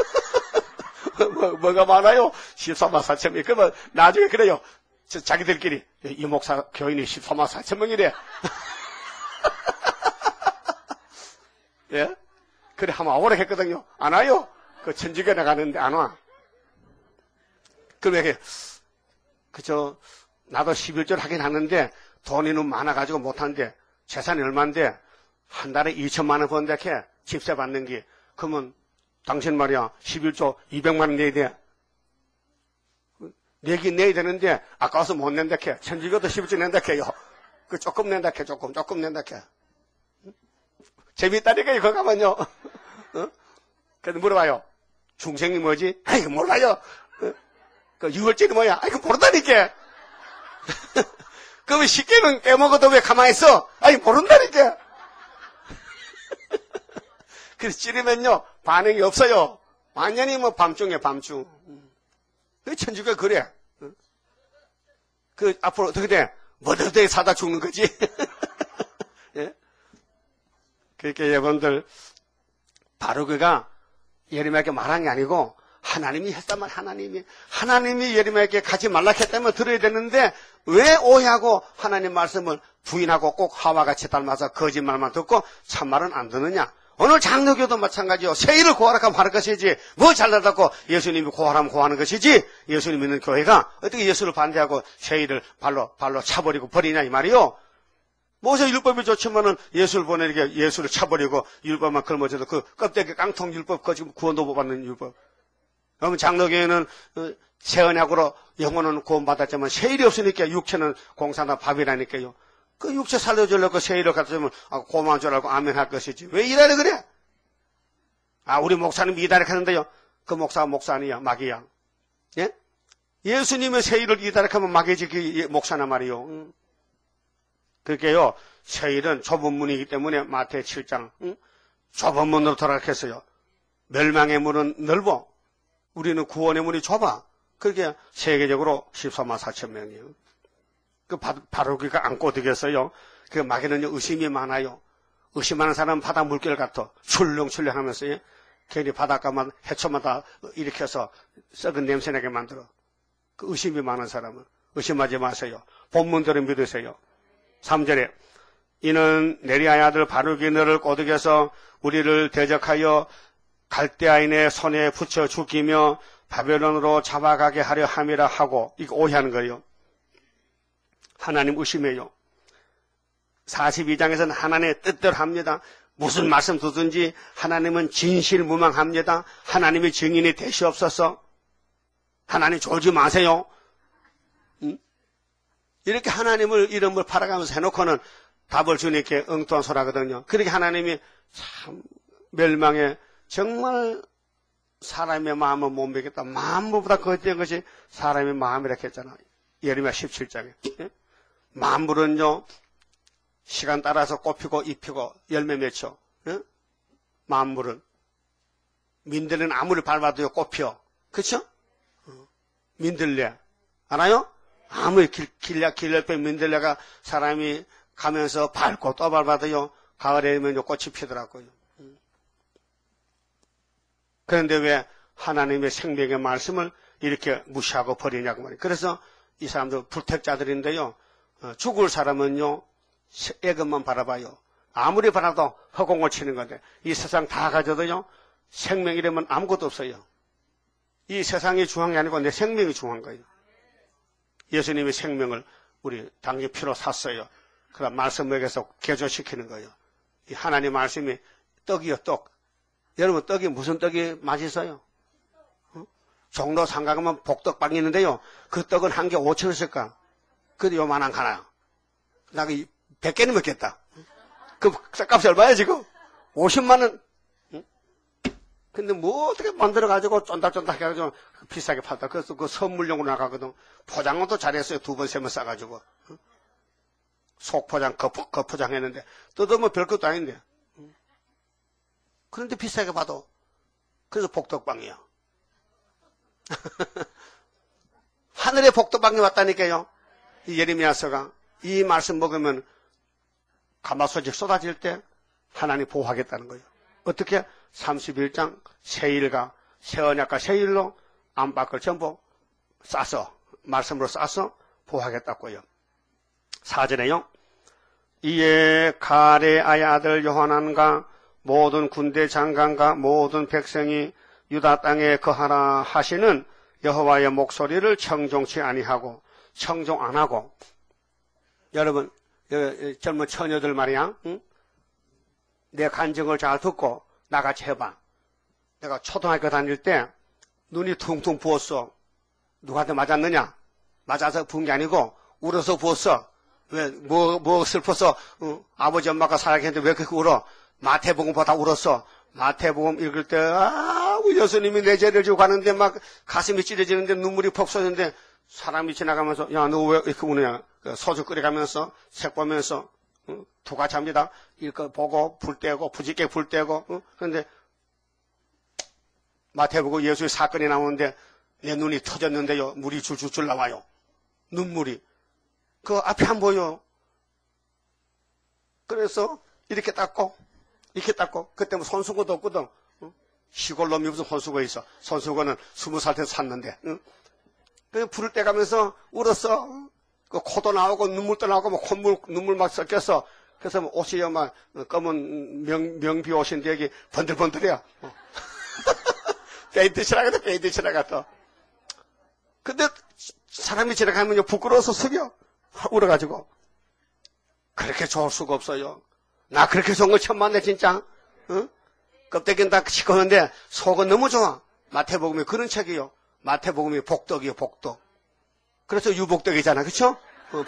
뭐, 뭐가 많아요? 십사만 사천 명. 그러면 나중에 그래요. 저, 자기들끼리, 이 목사 교인이 십사만 사천 명이래. 예? 그래, 한번 오래 했거든요. 안 와요? 그 천주교 나가는데 안 와. 그럼 이렇게, 그저, 나도 십일절 하긴 하는데, 돈이 많아가지고 못하는데, 재산이 얼마인데 한 달에 이천만 원 번다 해 집세 받는 게 그러면 당신 말이야 십일조 이백만 원 내야 돼. 내긴 내야 되는데 아까워서 못 낸다 해. 천주교도 십일조 낸다 해요. 그 조금 낸다 해. 조금 조금 낸다 해. 재미있다니까 이거 가면요. 어? 그래서 물어봐요. 중생이 뭐지? 아이고 몰라요. 어? 그 유월절이 뭐야? 아이고 모른다니까. 그러면 쉽게는 깨먹어도 왜 가만히 있어? 아니, 모른다니까. 그래서 찌르면요, 반응이 없어요. 완전히 뭐 밤중에 밤중. 그 천주가 그래. 그 앞으로 어떻게 돼? 뭐든지 사다 죽는 거지. 예? 그러니까 여러분들, 바로 그가 예레미야에게 말한 게 아니고, 하나님이 했단 말, 하나님이. 하나님이 예레미야에게 가지 말라 했다면 들어야 되는데, 왜 오해하고 하나님 말씀을 부인하고 꼭 하와 같이 닮아서 거짓말만 듣고 참말은 안 듣느냐? 오늘 장로교도 마찬가지요. 세일을 고하라고 하는 것이지, 뭐 잘나다고 예수님이 고하라면 고하는 것이지, 예수님 믿는 교회가 어떻게 예수를 반대하고 세일을 발로, 발로 차버리고 버리냐, 이 말이요. 모세 율법이 좋지만은 예수를 보내게 예수를 차버리고 율법만 걸머져도 그 껍데기 깡통 율법, 그 지금 구원도 못 받는 율법. 그러면 장로교회는 새 언약으로 영혼은 구원받았지만 세일이 없으니까 육체는 공사나 밥이라니까요. 그 육체 살려주려고 세일을 갖다 주면 아, 고마운 줄 알고 아멘 할 것이지. 왜 이래라 그래? 아, 우리 목사님 이다락 하는데요. 그 목사가 목사 아니야, 마귀야. 예? 예수님의 세일을 이다락하면 마귀지 그 목사나 말이요. 응? 그러니까요, 세일은 좁은 문이기 때문에 마태 칠 장 응? 좁은 문으로 돌아갔어요. 멸망의 문은 넓어. 우리는 구원의 문이 좁아. 그렇게 세계적으로 십사만 사천 명이에요. 그 바로 그가 안고 되겠어요. 그 마귀는요 의심이 많아요. 의심하는 사람은 바다 물결 같아. 출렁출렁 하면서요. 괜히 바닷가만 해초마다 일으켜서 썩은 냄새나게 만들어. 그 의심이 많은 사람은 의심하지 마세요. 본문대로 믿으세요. 삼 절에 이는 네리아의 아들 바룩이 너를 꼬드겨서 우리를 대적하여 갈대아인의 손에 붙여 죽이며 바벨론으로 잡아가게 하려 함이라 하고, 이거 오해하는 거예요. 하나님 의심해요. 사십이 장에서는 하나님의 뜻대로 합니다. 무슨 말씀 듣든지 하나님은 진실무망합니다. 하나님의 증인이 되시옵소서. 하나님 졸지 마세요. 응? 이렇게 하나님을 이름을 팔아가면서 해놓고는 답을 주니까 엉뚱한 소리 하거든요. 그렇게 하나님이 참 멸망에 정말 사람의 마음을 못 먹겠다. 만물보다 거짓된 것이 사람의 마음이라 했잖아. 예레미야 십칠 장에. 예? 만물은요, 시간 따라서 꽃피고 잎피고 열매 맺혀. 예? 만물은. 민들레는 아무리 밟아도요, 꽃피어. 그쵸? 어. 민들레. 알아요? 아무리 길, 길ля, 길옆에 민들레가 사람이 가면서 밟고 또 밟아도요, 가을에 되면 꽃이 피더라고요. 그런데 왜 하나님의 생명의 말씀을 이렇게 무시하고 버리냐고 말이에요. 그래서 이 사람들 불택자들인데요. 어, 죽을 사람은요. 애것만 바라봐요. 아무리 바라도 허공을 치는 건데 이 세상 다 가져도요. 생명이라면 아무것도 없어요. 이 세상이 중요한 게 아니고 내 생명이 중요한 거예요. 예수님이 생명을 우리 당시 피로 샀어요. 그럼 말씀 먹여서 개조시키는 거예요. 이 하나님 말씀이 떡이요, 떡. 여러분, 떡이 무슨 떡이 맛있어요? 어? 종로 상가 가면 복떡빵이 있는데요. 그 떡은 한 개 오천 원씩까? 그래도 요만한 하나. 나 그 백 개는 먹겠다. 그 값이 얼마야, 지금? 오십만 원. 응? 근데 뭐 어떻게 만들어가지고 쫀득쫀득 해가지고 비싸게 팔다. 그래서 그 선물용으로 나가거든. 포장은 또 잘했어요. 두 번, 세 번 싸가지고. 응? 속포장, 겉, 겉포장 했는데. 뜯으면 별것도 아닌데. 응? 그런데 비싸게 봐도. 그래서 복덕빵이요. 하늘에 복덕빵이 왔다니까요. 이 예레미야서가. 이 말씀 먹으면 가마솥이 쏟아질 때 하나님 보호하겠다는 거예요. 어떻게? 삼십일 장 새일과 새언약과 새일로 안팎을 전부 싸서 말씀으로 싸서 보호하겠다고요. 사절에요. 이에 가레아의 아들 요하난과 모든 군대 장관과 모든 백성이 유다 땅에 거하라 하시는 여호와의 목소리를 청종치 아니하고 청종 안 하고. 여러분 젊은 처녀들 말이야. 응? 내 간증을 잘 듣고 나같이 해봐. 내가 초등학교 다닐 때 눈이 퉁퉁 부었어. 누구한테 맞았느냐? 맞아서 부은 게 아니고 울어서 부었어. 왜? 뭐, 뭐 슬퍼서 어? 아버지 엄마가 살아계는데 왜 그렇게 울어? 마태복음 보다 울었어. 마태복음 읽을 때 아, 예수님이 내 죄를 지고 가는데 막 가슴이 찢어지는데 눈물이 퍽 쏟는데 사람이 지나가면서 야, 너 왜 이렇게 우느냐? 소주 끓여가면서 책 보면서 어? 두가 잡니다. 이거 보고 불 떼고 부지게 불 떼고 어? 그런데 마태복음 예수의 사건이 나오는데 내 눈이 터졌는데요. 물이 줄줄줄 나와요. 눈물이. 그 앞에 안 보여. 그래서 이렇게 닦고 이렇게 닦고 그때 뭐 손수건도 없거든. 어? 시골 놈이 무슨 손수건 있어. 손수건은 스무 살 때 샀는데. 어? 그 불을 떼가면서 울었어. 그 코도 나오고 눈물도 나오고 뭐 콧물 눈물 막 섞여서 그래서 뭐 옷이 막 검은 명, 명비 옷인데 여기 번들번들해요. 어. 페인트 칠하겠다 페인트 칠하겠다. 근데 사람이 지나가면요 부끄러워서 숙여 울어가지고 그렇게 좋을 수가 없어요. 나 그렇게 좋은 걸 처음 만나 진짜. 어? 껍데기는 다 시커먼데 속은 너무 좋아. 마태복음이 그런 책이요. 마태복음이 복덕이요 복덕. 그래서 유복덕이잖아. 그렇죠? 어,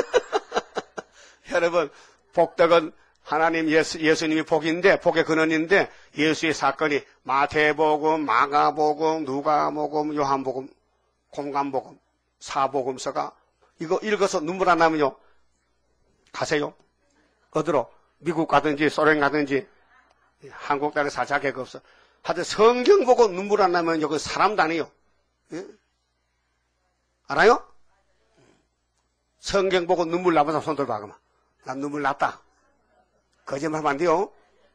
여러분 복덕은 하나님 예수, 예수님이 복인데 복의 근원인데 예수의 사건이 마태복음, 마가복음, 누가복음, 요한복음, 공관복음, 사복음서가 이거 읽어서 눈물 안 나면요 가세요. 어디로? 미국 가든지 소련 가든지 한국 땅에 살 자격 없어. 하여튼 성경 보고 눈물 안 나면 여기 사람도 아니에요. 예? 알아요? 성경 보고 눈물 나면서 손 들어봐. 그만. 난 눈물 났다. 거짓말하면 안 돼요.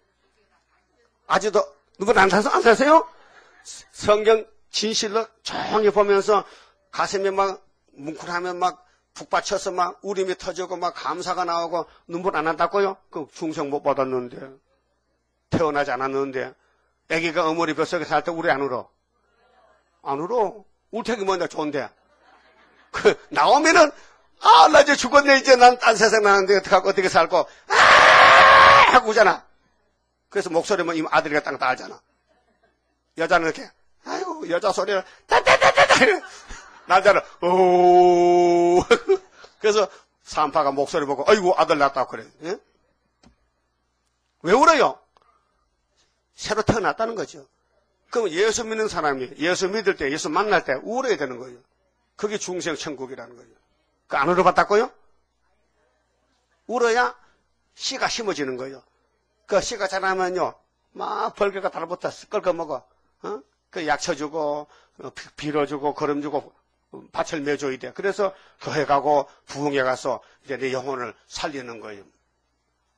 아직도 눈물 안 나서 안 나세요? 성경 진실로 조용히 보면서 가슴이 막 뭉클하면 막 북받쳐서 막 울음이 터지고 막 감사가 나오고 눈물 안 난다고요? 그 중생 못 받았는데 태어나지 않았는데 아기가 어머니 뱃속에 살 때 울이 안 울어? 안 울어. 울테기 뭔데 좋은데 그 나오면은 아 나 이제 죽었네 이제 난 딴 세상 나는데 어떡하고 어떻게 살고 아 하고 우잖아. 그래서 목소리면 이 아들이가 딱 다 알잖아. 여자는 이렇게 아이고 여자 소리를 따따따따따 남자는 오 그래서 산파가 목소리 보고 아이고 아들 낳았다고 그래. 예? 왜 울어요? 새로 태어났다는 거죠. 그럼 예수 믿는 사람이 예수 믿을 때 예수 만날 때 울어야 되는 거예요. 그게 중생 천국이라는 거예요. 그 안 울어봤다고요? 울어야 씨가 심어지는 거예요. 그 씨가 자라면요 막 벌개가 달라붙어 끓여 먹어. 어? 그 약쳐주고 빌어주고 거름주고 밭을 매줘야 돼. 그래서 교회 가고 부흥회 가서 이제 내 영혼을 살리는 거예요.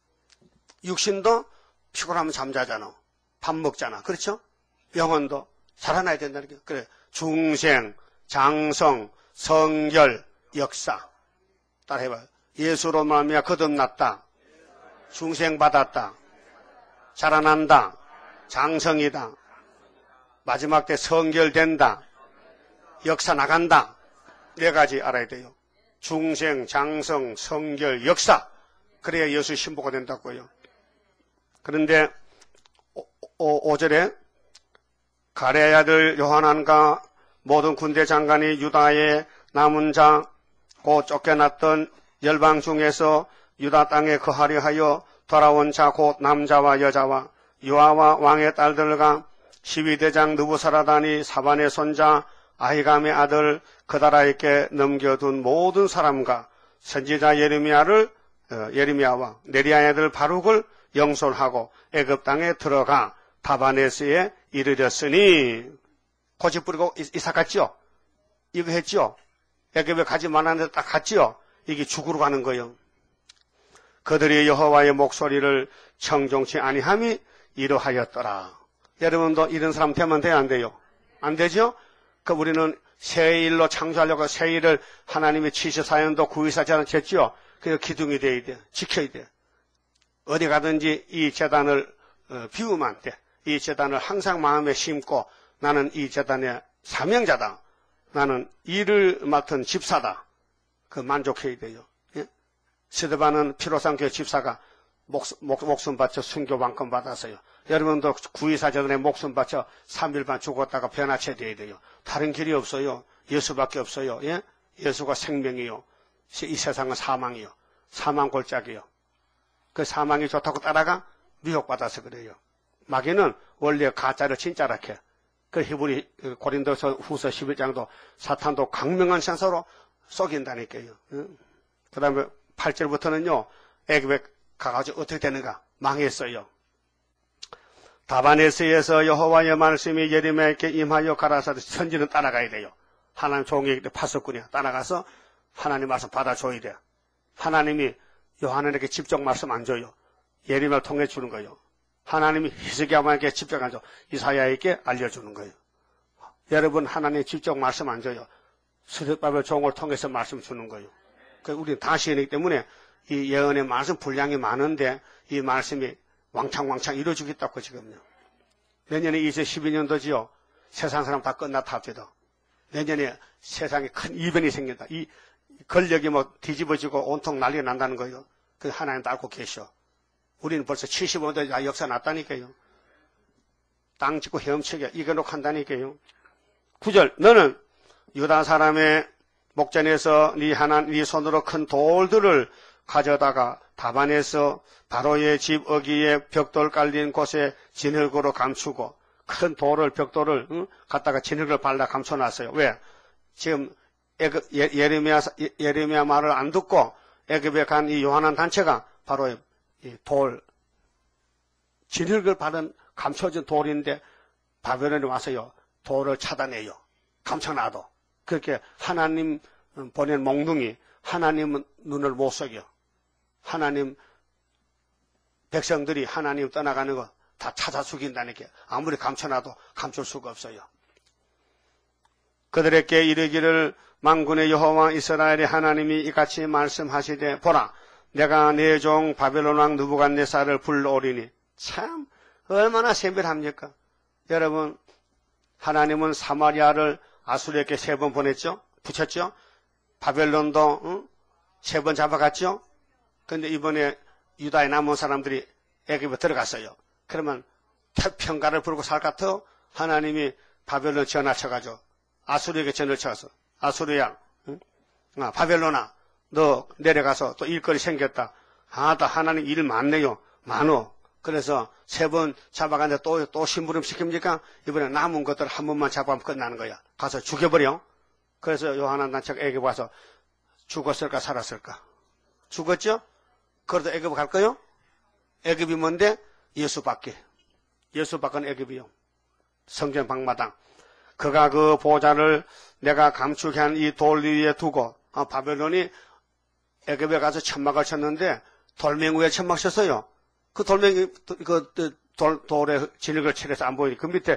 육신도 피곤하면 잠자잖아. 밥 먹잖아. 그렇죠? 영혼도 살아나야 된다는 게. 그래. 중생, 장성, 성결, 역사. 따라해봐요. 예수로 말미암아 거듭났다. 중생받았다. 자라난다. 장성이다. 마지막 때 성결된다. 역사 나간다. 네 가지 알아야 돼요. 중생, 장성, 성결, 역사. 그래야 예수 신부가 된다고요. 그런데 오 절에 가레아의 아들 요하난과 모든 군대 장관이 유다의 남은 자, 곧 쫓겨났던 열방 중에서 유다 땅에 거하려 하여 돌아온 자, 곧 남자와 여자와 유아와 왕의 딸들과 시위대장 느부사라단이 사반의 손자 아히감의 아들 그다라에게 넘겨둔 모든 사람과 선지자 예레미야를 예레미야와 네리야의 아들 바룩을 영솔하고 애굽 땅에 들어가 다바네스에 이르렀으니 고집 부리고 이삭 갔지요. 이거 했지요. 애굽에 가지 말았는데 딱 갔지요. 이게 죽으러 가는 거예요. 그들이 여호와의 목소리를 청종치 아니함이 이러하였더라. 여러분도 이런 사람 되면 돼요, 안 돼요? 안 되죠? 그 우리는 새 일로 창조하려고 새 일을 하나님의 칠십사 년도 구이사제는 쳤죠. 그래서 기둥이 돼야 돼. 지켜야 돼. 어디 가든지 이 제단을 어, 비우면 안 돼. 이 제단을 항상 마음에 심고 나는 이 제단의 사명자다. 나는 일을 맡은 집사다. 그 만족해야 돼요. 예? 스데반은 피로상교회 집사가 목, 목, 목숨 바쳐 순교방권 받았어요. 여러분도 구이사제단에 목숨 바쳐 삼 일 반 죽었다가 변화체돼야 돼요. 다른 길이 없어요. 예수밖에 없어요. 예? 예수가 생명이요. 이 세상은 사망이요. 사망 골짜기요. 그 사망이 좋다고 따라가 미혹받아서 그래요. 마귀는 원래 가짜를 진짜라게. 그 히브리 고린도서 후서 십일 장도 사탄도 강명한 sen서로 속인다니까요. 그 다음에 팔 절부터는요. 애굽에 가가지고 어떻게 되는가? 망했어요. 다바네스에서 여호와의 말씀이 예레미야에게 임하여 가라사대 선지는 따라가야 돼요. 하나님 종이 파수꾼이야. 따라가서 하나님 말씀 받아줘야 돼요. 하나님이 요한에게 직접 말씀 안 줘요. 예레미야를 통해 주는 거예요. 하나님이 히스기야에게 직접 안 줘. 이사야에게 알려주는 거예요. 여러분 하나님 직접 말씀 안 줘요. 스룹바벨 종을 통해서 말씀 주는 거예요. 그러니까 우리는 다시이기 때문에 이 예언의 말씀 분량이 많은데 이 말씀이 왕창왕창 이루어지겠다고 지금요. 내년에 이천십이 년도지요. 세상 사람 다 끝났다 합시다. 내년에 세상에 큰 이변이 생긴다. 이 권력이 뭐 뒤집어지고 온통 난리가 난다는 거예요. 그 하나님 다 알고 계셔. 우리는 벌써 칠십오 년도 다 역사 났다니까요. 땅 짓고 헤엄치게 이겨놓고 한다니까요. 구 절 너는 유다 사람의 목전에서 네 하나 네 손으로 큰 돌들을 가져다가 다반에서 바로의 집 어귀에 벽돌 깔린 곳에 진흙으로 감추고 큰 돌을 벽돌을 응? 갖다가 진흙을 발라 감춰놨어요. 왜? 지금 애굽, 예, 예레미야 예레미야 말을 안 듣고 애굽에 간 이 요한한 단체가 바로 이 돌 진흙을 바른 감춰진 돌인데 바벨론에 와서요 돌을 차단해요. 감춰놔도 그렇게 하나님 보낸 몽둥이 하나님은 눈을 못 속여. 하나님 백성들이 하나님 떠나가는 거 다 찾아 죽인다니까. 아무리 감춰놔도 감출 수가 없어요. 그들에게 이르기를 만군의 여호와 이스라엘의 하나님이 이같이 말씀하시되 보라 내가 내 종 바벨론 왕 느부갓네살을 불러오리니. 참 얼마나 세밀합니까? 여러분 하나님은 사마리아를 아수르에게 세 번 보냈죠. 붙였죠. 바벨론도 응? 세 번 잡아갔죠. 그런데 이번에 유다에 남은 사람들이 애굽에 들어갔어요. 그러면 태평가를 부르고 살 같아 하나님이 바벨론 전화 쳐가지고 아수르에게 전을 쳐서 아수르야 응? 아, 바벨론아 너 내려가서 또 일거리 생겼다. 아다 하나님 일 많네요. 많어. 그래서 세 번 잡아갔는데 또, 또 심부름 시킵니까? 이번에 남은 것들 한 번만 잡아가면 끝나는 거야. 가서 죽여버려. 그래서 요한한 단체가 애굽 와서 죽었을까 살았을까? 죽었죠? 그래도 애굽 갈 거요? 애굽이 뭔데? 예수밖에. 예수밖은 애굽이요. 성전 방마당. 그가 그 보좌를 내가 감추게 한 이 돌 위에 두고 아, 바벨론이 애굽에 가서 천막을 쳤는데 돌멩이 위에 천막 쳤어요. 그 돌멩이 그 돌, 돌에 진흙을 칠해서 안 보이니 그 밑에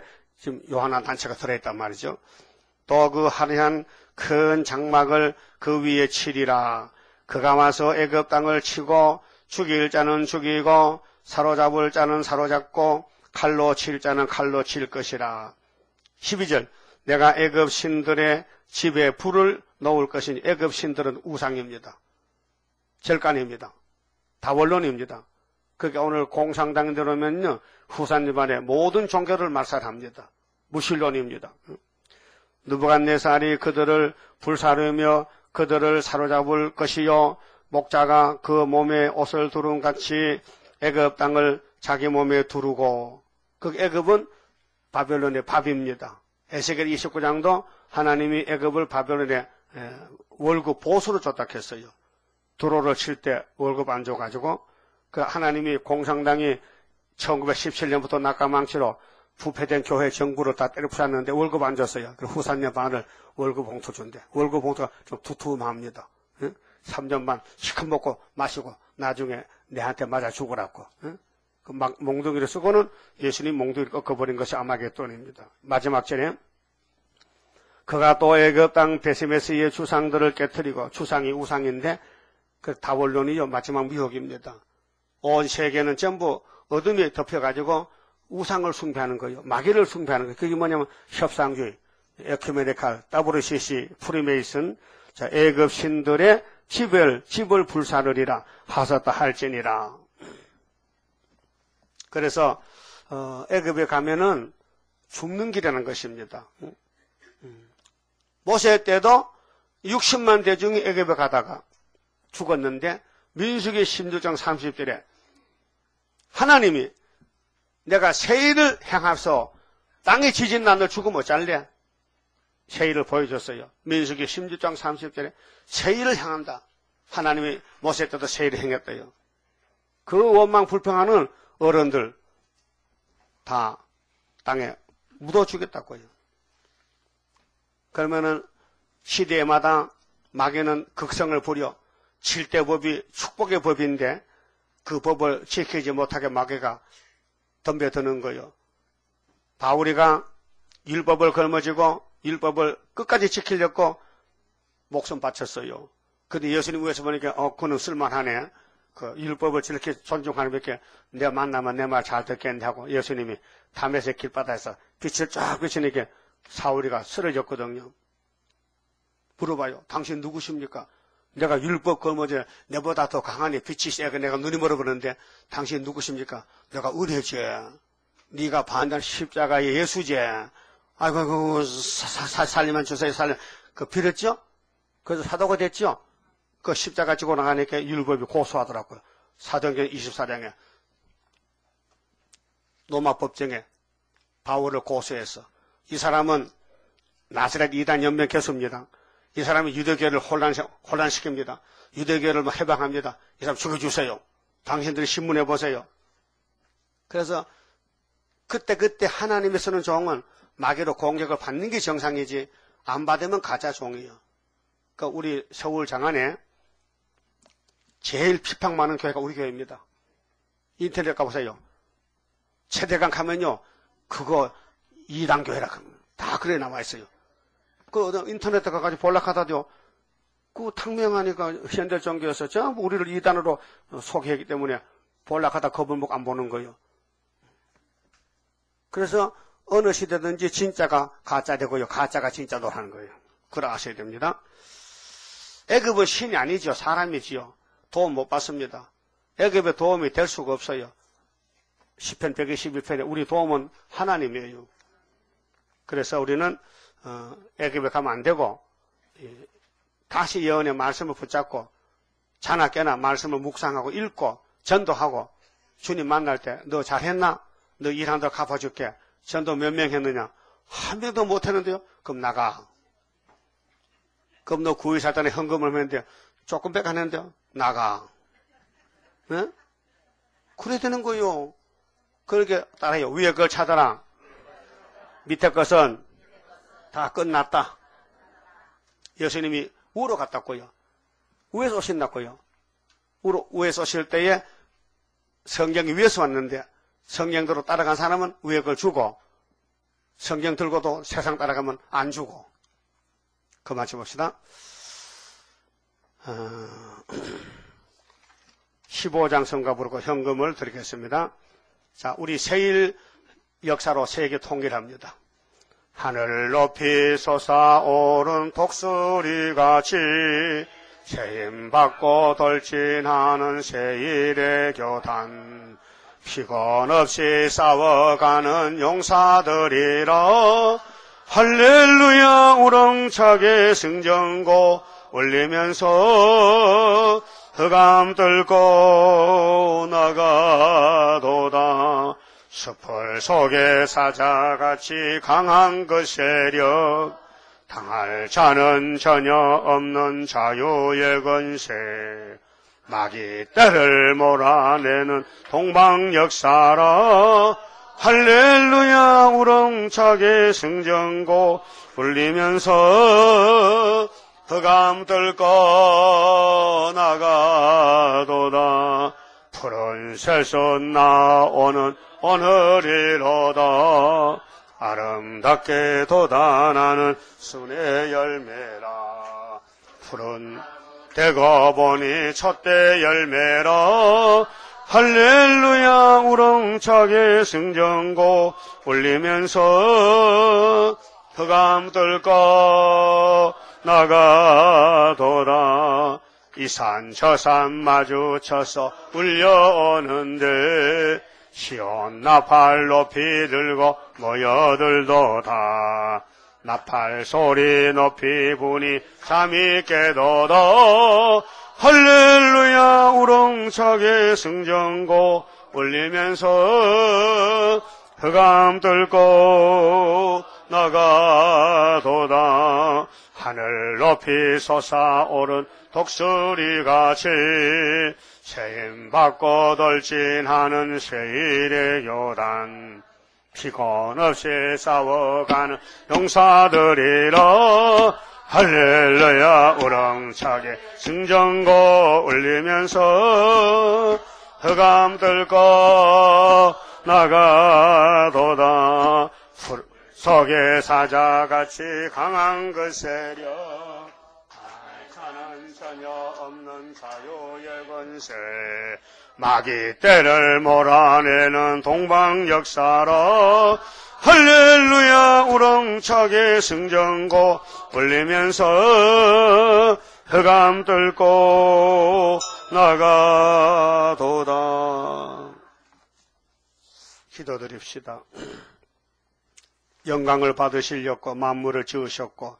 지금 요한한 단체가 들어있단 말이죠. 또 그 화려한 큰 장막을 그 위에 치리라. 그가 와서 애굽 땅을 치고 죽일 자는 죽이고 사로잡을 자는 사로잡고 칼로 칠 자는 칼로 칠 것이라. 십이 절 내가 애굽 신들의 집에 불을 놓을 것이니 애굽 신들은 우상입니다. 절간입니다. 다원론입니다. 그러니까 오늘 공산당 들어오면요 후산 집안의 모든 종교를 말살합니다. 무신론입니다. 느부갓네살이 그들을 불사르며 그들을 사로잡을 것이요 목자가 그 몸에 옷을 두른 같이 애굽 땅을 자기 몸에 두르고 그 애굽은 바벨론의 밥입니다. 에스겔 이십구 장도 하나님이 애굽을 바벨론에 월급 보수로 줬다 했어요. 두로를 칠 때 월급 안 줘가지고 그 하나님이 공산당이 천구백십칠 년부터 낙가망치로 부패된 교회 정부를 다 때려 부쌌는데 월급 안 줬어요. 그 후산년 반을 월급 봉투 준대. 월급 봉투가 좀 두툼합니다. 응? 삼 년 반 시큰 먹고 마시고 나중에 내한테 맞아 죽으라고. 응? 그 막 몽둥이를 쓰고는 예수님 몽둥이를 꺾어버린 것이 아마겟돈입니다. 마지막 절에 그가 또 애굽 땅 베세메스의 주상들을 깨뜨리고 주상이 우상인데 그 다원론이요 마지막 미혹입니다. 온 세계는 전부 어둠이 덮여가지고 우상을 숭배하는 거예요. 마귀를 숭배하는 거예요. 그게 뭐냐면 협상주의, 에큐메니칼, 더블유씨씨, 프리메이슨, 자, 애굽 신들의 집을, 집을 불사르리라 하셨다 할지니라. 그래서 어, 애굽에 가면은 죽는 길이라는 것입니다. 모세 때도 육십만 대중이 애굽에 가다가 죽었는데 민수기 십육 장 삼십 절에 하나님이 내가 세일을 행하서 땅에 지진 난들 죽으면 어쩔래? 세일을 보여줬어요. 민수기 십육 장 삼십 절에 세일을 행한다. 하나님이 모세 때도 세일을 행했대요. 그 원망 불평하는 어른들 다 땅에 묻어 주겠다고요. 그러면은 시대마다 마귀는 극성을 부려 칠대법이 축복의 법인데 그 법을 지키지 못하게 마귀가 덤벼드는 거예요. 바울이가 율법을 걸머지고 율법을 끝까지 지키려고 목숨 바쳤어요. 근데 예수님 위에서 보니까 어 그는 쓸만하네. 그 율법을 저렇게 존중하는 밖에 내 만나면 내 말 잘 듣겠는데 하고 예수님이 담에색 길바다에서 빛을 쫙 비치니까 사울이가 쓰러졌거든요. 물어봐요. 당신 누구십니까? 내가 율법 걸머져 내보다 더 강하니 빛이 세게 내가 눈이 멀어보는데 당신 누구십니까? 내가 은혜지. 네가 반대한 십자가의 예수지. 아이고 그 살리면 주세요. 살려. 그 빌었죠? 그래서 사도가 됐죠? 그 십자가 지고 나가니까 율법이 고소하더라고요. 사도행전 이십사 장에 로마 법정에 바울을 고소해서 이 사람은 나사렛 이단 연맹 교수입니다. 이 사람이 유대교를 혼란, 혼란시킵니다. 유대교를 해방합니다. 이 사람 죽여주세요. 당신들이 신문해 보세요. 그래서 그때 그때 하나님이 쓰는 종은 마귀로 공격을 받는 게 정상이지 안 받으면 가짜 종이에요. 그러니까 우리 서울 장안에 제일 피팍 많은 교회가 우리 교회입니다. 인터넷 가보세요. 최대강 가면요. 그거 이단 교회라 다 그래 나와 있어요. 그 인터넷에 가가지고 볼락하다죠. 그 탕명하니까 현대종교에서 전부 우리를 이단으로 소개하기 때문에 볼락하다 겁을 먹고 안 보는 거예요. 그래서 어느 시대든지 진짜가 가짜 되고요. 가짜가 진짜로 하는 거예요. 그걸 아셔야 됩니다. 애굽은 신이 아니죠. 사람이지요. 도움 못 받습니다. 애굽에 도움이 될 수가 없어요. 시편 백이십일 편에 우리 도움은 하나님이에요. 그래서 우리는 어, 애굽에 가면 안 되고 예, 다시 예언의 말씀을 붙잡고 자나 깨나 말씀을 묵상하고 읽고 전도하고 주님 만날 때 너 잘했나? 너 일한다 갚아줄게. 전도 몇 명 했느냐? 한 명도 못했는데요? 그럼 나가. 그럼 너 구의사단에 헌금을 했는데 조금 백 안 했는데요? 나가. 네? 그래야 되는 거요. 그렇게 따라해요. 위에 걸 찾아라. 밑에 것은 다 끝났다. 예수님이 우로 갔다고요. 위에서 오신다고요. 우로, 위에서 오실 때에 성경이 위에서 왔는데 성경대로 따라간 사람은 위에 걸 주고 성경 들고도 세상 따라가면 안 주고. 그만 봅시다. 어, 십오 장 성가 부르고 현금을 드리겠습니다. 자, 우리 세일 역사로 세계 통일합니다. 하늘 높이 솟아오른 독수리같이 세임 받고 돌진하는 세일의 교단, 피곤 없이 싸워가는 용사들이라 할렐루야 우렁차게 승전고 울리면서 흑암 뚫고 나가도다. 숲을 속에 사자같이 강한 그 세력, 당할 자는 전혀 없는 자유의 권세, 마귀 떼를 몰아내는 동방 역사라 할렐루야 우렁차게 승전고 울리면서 흑암 뚫고 나가도다. 푸른 새서 나오는 오늘이로다. 아름답게 돋아나는 순의 열매라. 푸른 대거 보니 첫대 열매라. 할렐루야 우렁차게 승전고 울리면서 흑암 뚫고 나가도다. 이 산 저 산 마주쳐서 울려오는데 시온 나팔 높이 들고 모여들도다. 나팔 소리 높이 부니 잠이 깨도다. 할렐루야 우렁차게 승전고 울리면서 흑암 뚫고 나가도다. 하늘 높이 솟아오른 독수리같이 세임 받고 돌진하는 세일의 교단, 피곤 없이 싸워가는 용사들이라 할렐루야 우렁차게 승전고 울리면서 흑암 뚫고 나가도다. 속에 사자같이 강한 그 세력, 차는 전혀 없는 자유의 권세, 마귀 떼를 몰아내는 동방 역사라 할렐루야 우렁차게 승전고 울리면서 흑암 뚫고 나가도다. 기도드립시다. 영광을 받으시려고 만물을 지으셨고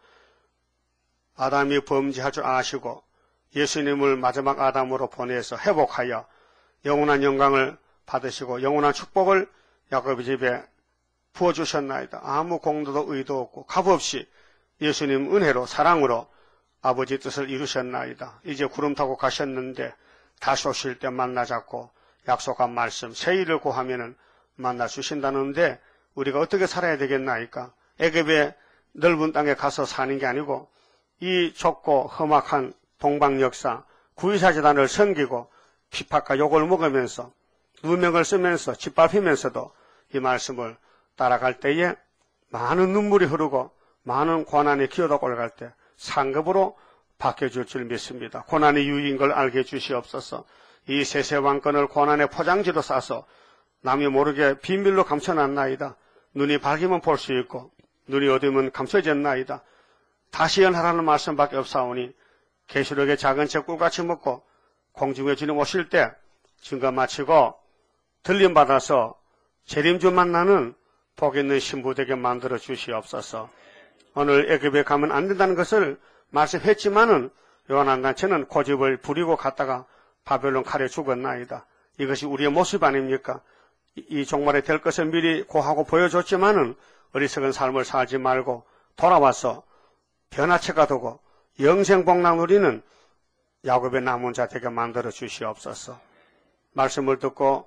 아담이 범죄할 줄 아시고 예수님을 마지막 아담으로 보내서 회복하여 영원한 영광을 받으시고 영원한 축복을 야곱의 집에 부어주셨나이다. 아무 공도도 의도 없고 값없이 예수님 은혜로 사랑으로 아버지 뜻을 이루셨나이다. 이제 구름 타고 가셨는데 다시 오실 때 만나자고 약속한 말씀 세일을 구하면은 만나 주신다는데 우리가 어떻게 살아야 되겠나이까? 애굽의 넓은 땅에 가서 사는 게 아니고 이 좁고 험악한 동방 역사 구이사 제단을 섬기고 핍박과 욕을 먹으면서 누명을 쓰면서 짓밟히면서도 이 말씀을 따라갈 때에 많은 눈물이 흐르고 많은 고난의 기어도 올라갈 때 상급으로 바뀌어줄 줄 믿습니다. 고난의 유익인 걸 알게 해주시옵소서. 이 세세왕권을 고난의 포장지로 싸서 남이 모르게 비밀로 감춰놨나이다. 눈이 밝으면 볼 수 있고 눈이 어두우면 감춰졌나이다. 다시 연하라는 말씀밖에 없사오니 계시록의 작은 책 꿀같이 먹고 공중에 주님 오실 때 증거 마치고 들림받아서 재림주 만나는 복 있는 신부 되게 만들어 주시옵소서. 오늘 애굽에 가면 안 된다는 것을 말씀했지만은 요한한단체는 고집을 부리고 갔다가 바벨론 칼에 죽었나이다. 이것이 우리의 모습 아닙니까? 이 종말에 될 것을 미리 고하고 보여줬지만은 어리석은 삶을 살지 말고 돌아와서 변화체가 되고 영생복락 누리는 야곱의 남은 자 되게 만들어 주시옵소서. 말씀을 듣고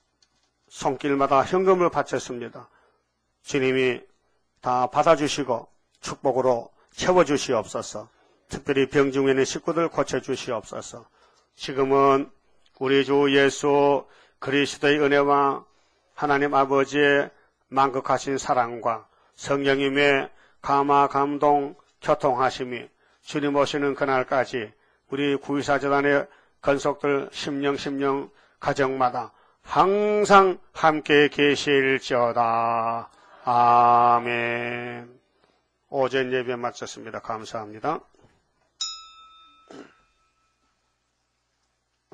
손길마다 현금을 바쳤습니다. 주님이 다 받아주시고 축복으로 채워주시옵소서. 특별히 병 중에 있는 식구들 고쳐주시옵소서. 지금은 우리 주 예수 그리스도의 은혜와 하나님 아버지의 만극하신 사랑과 성령님의 감화, 감동, 교통하심이 주님 오시는 그날까지 우리 구이사재단의 건속들 심령 심령 가정마다 항상 함께 계실지어다. 아멘. 오전 예배 마쳤습니다. 감사합니다.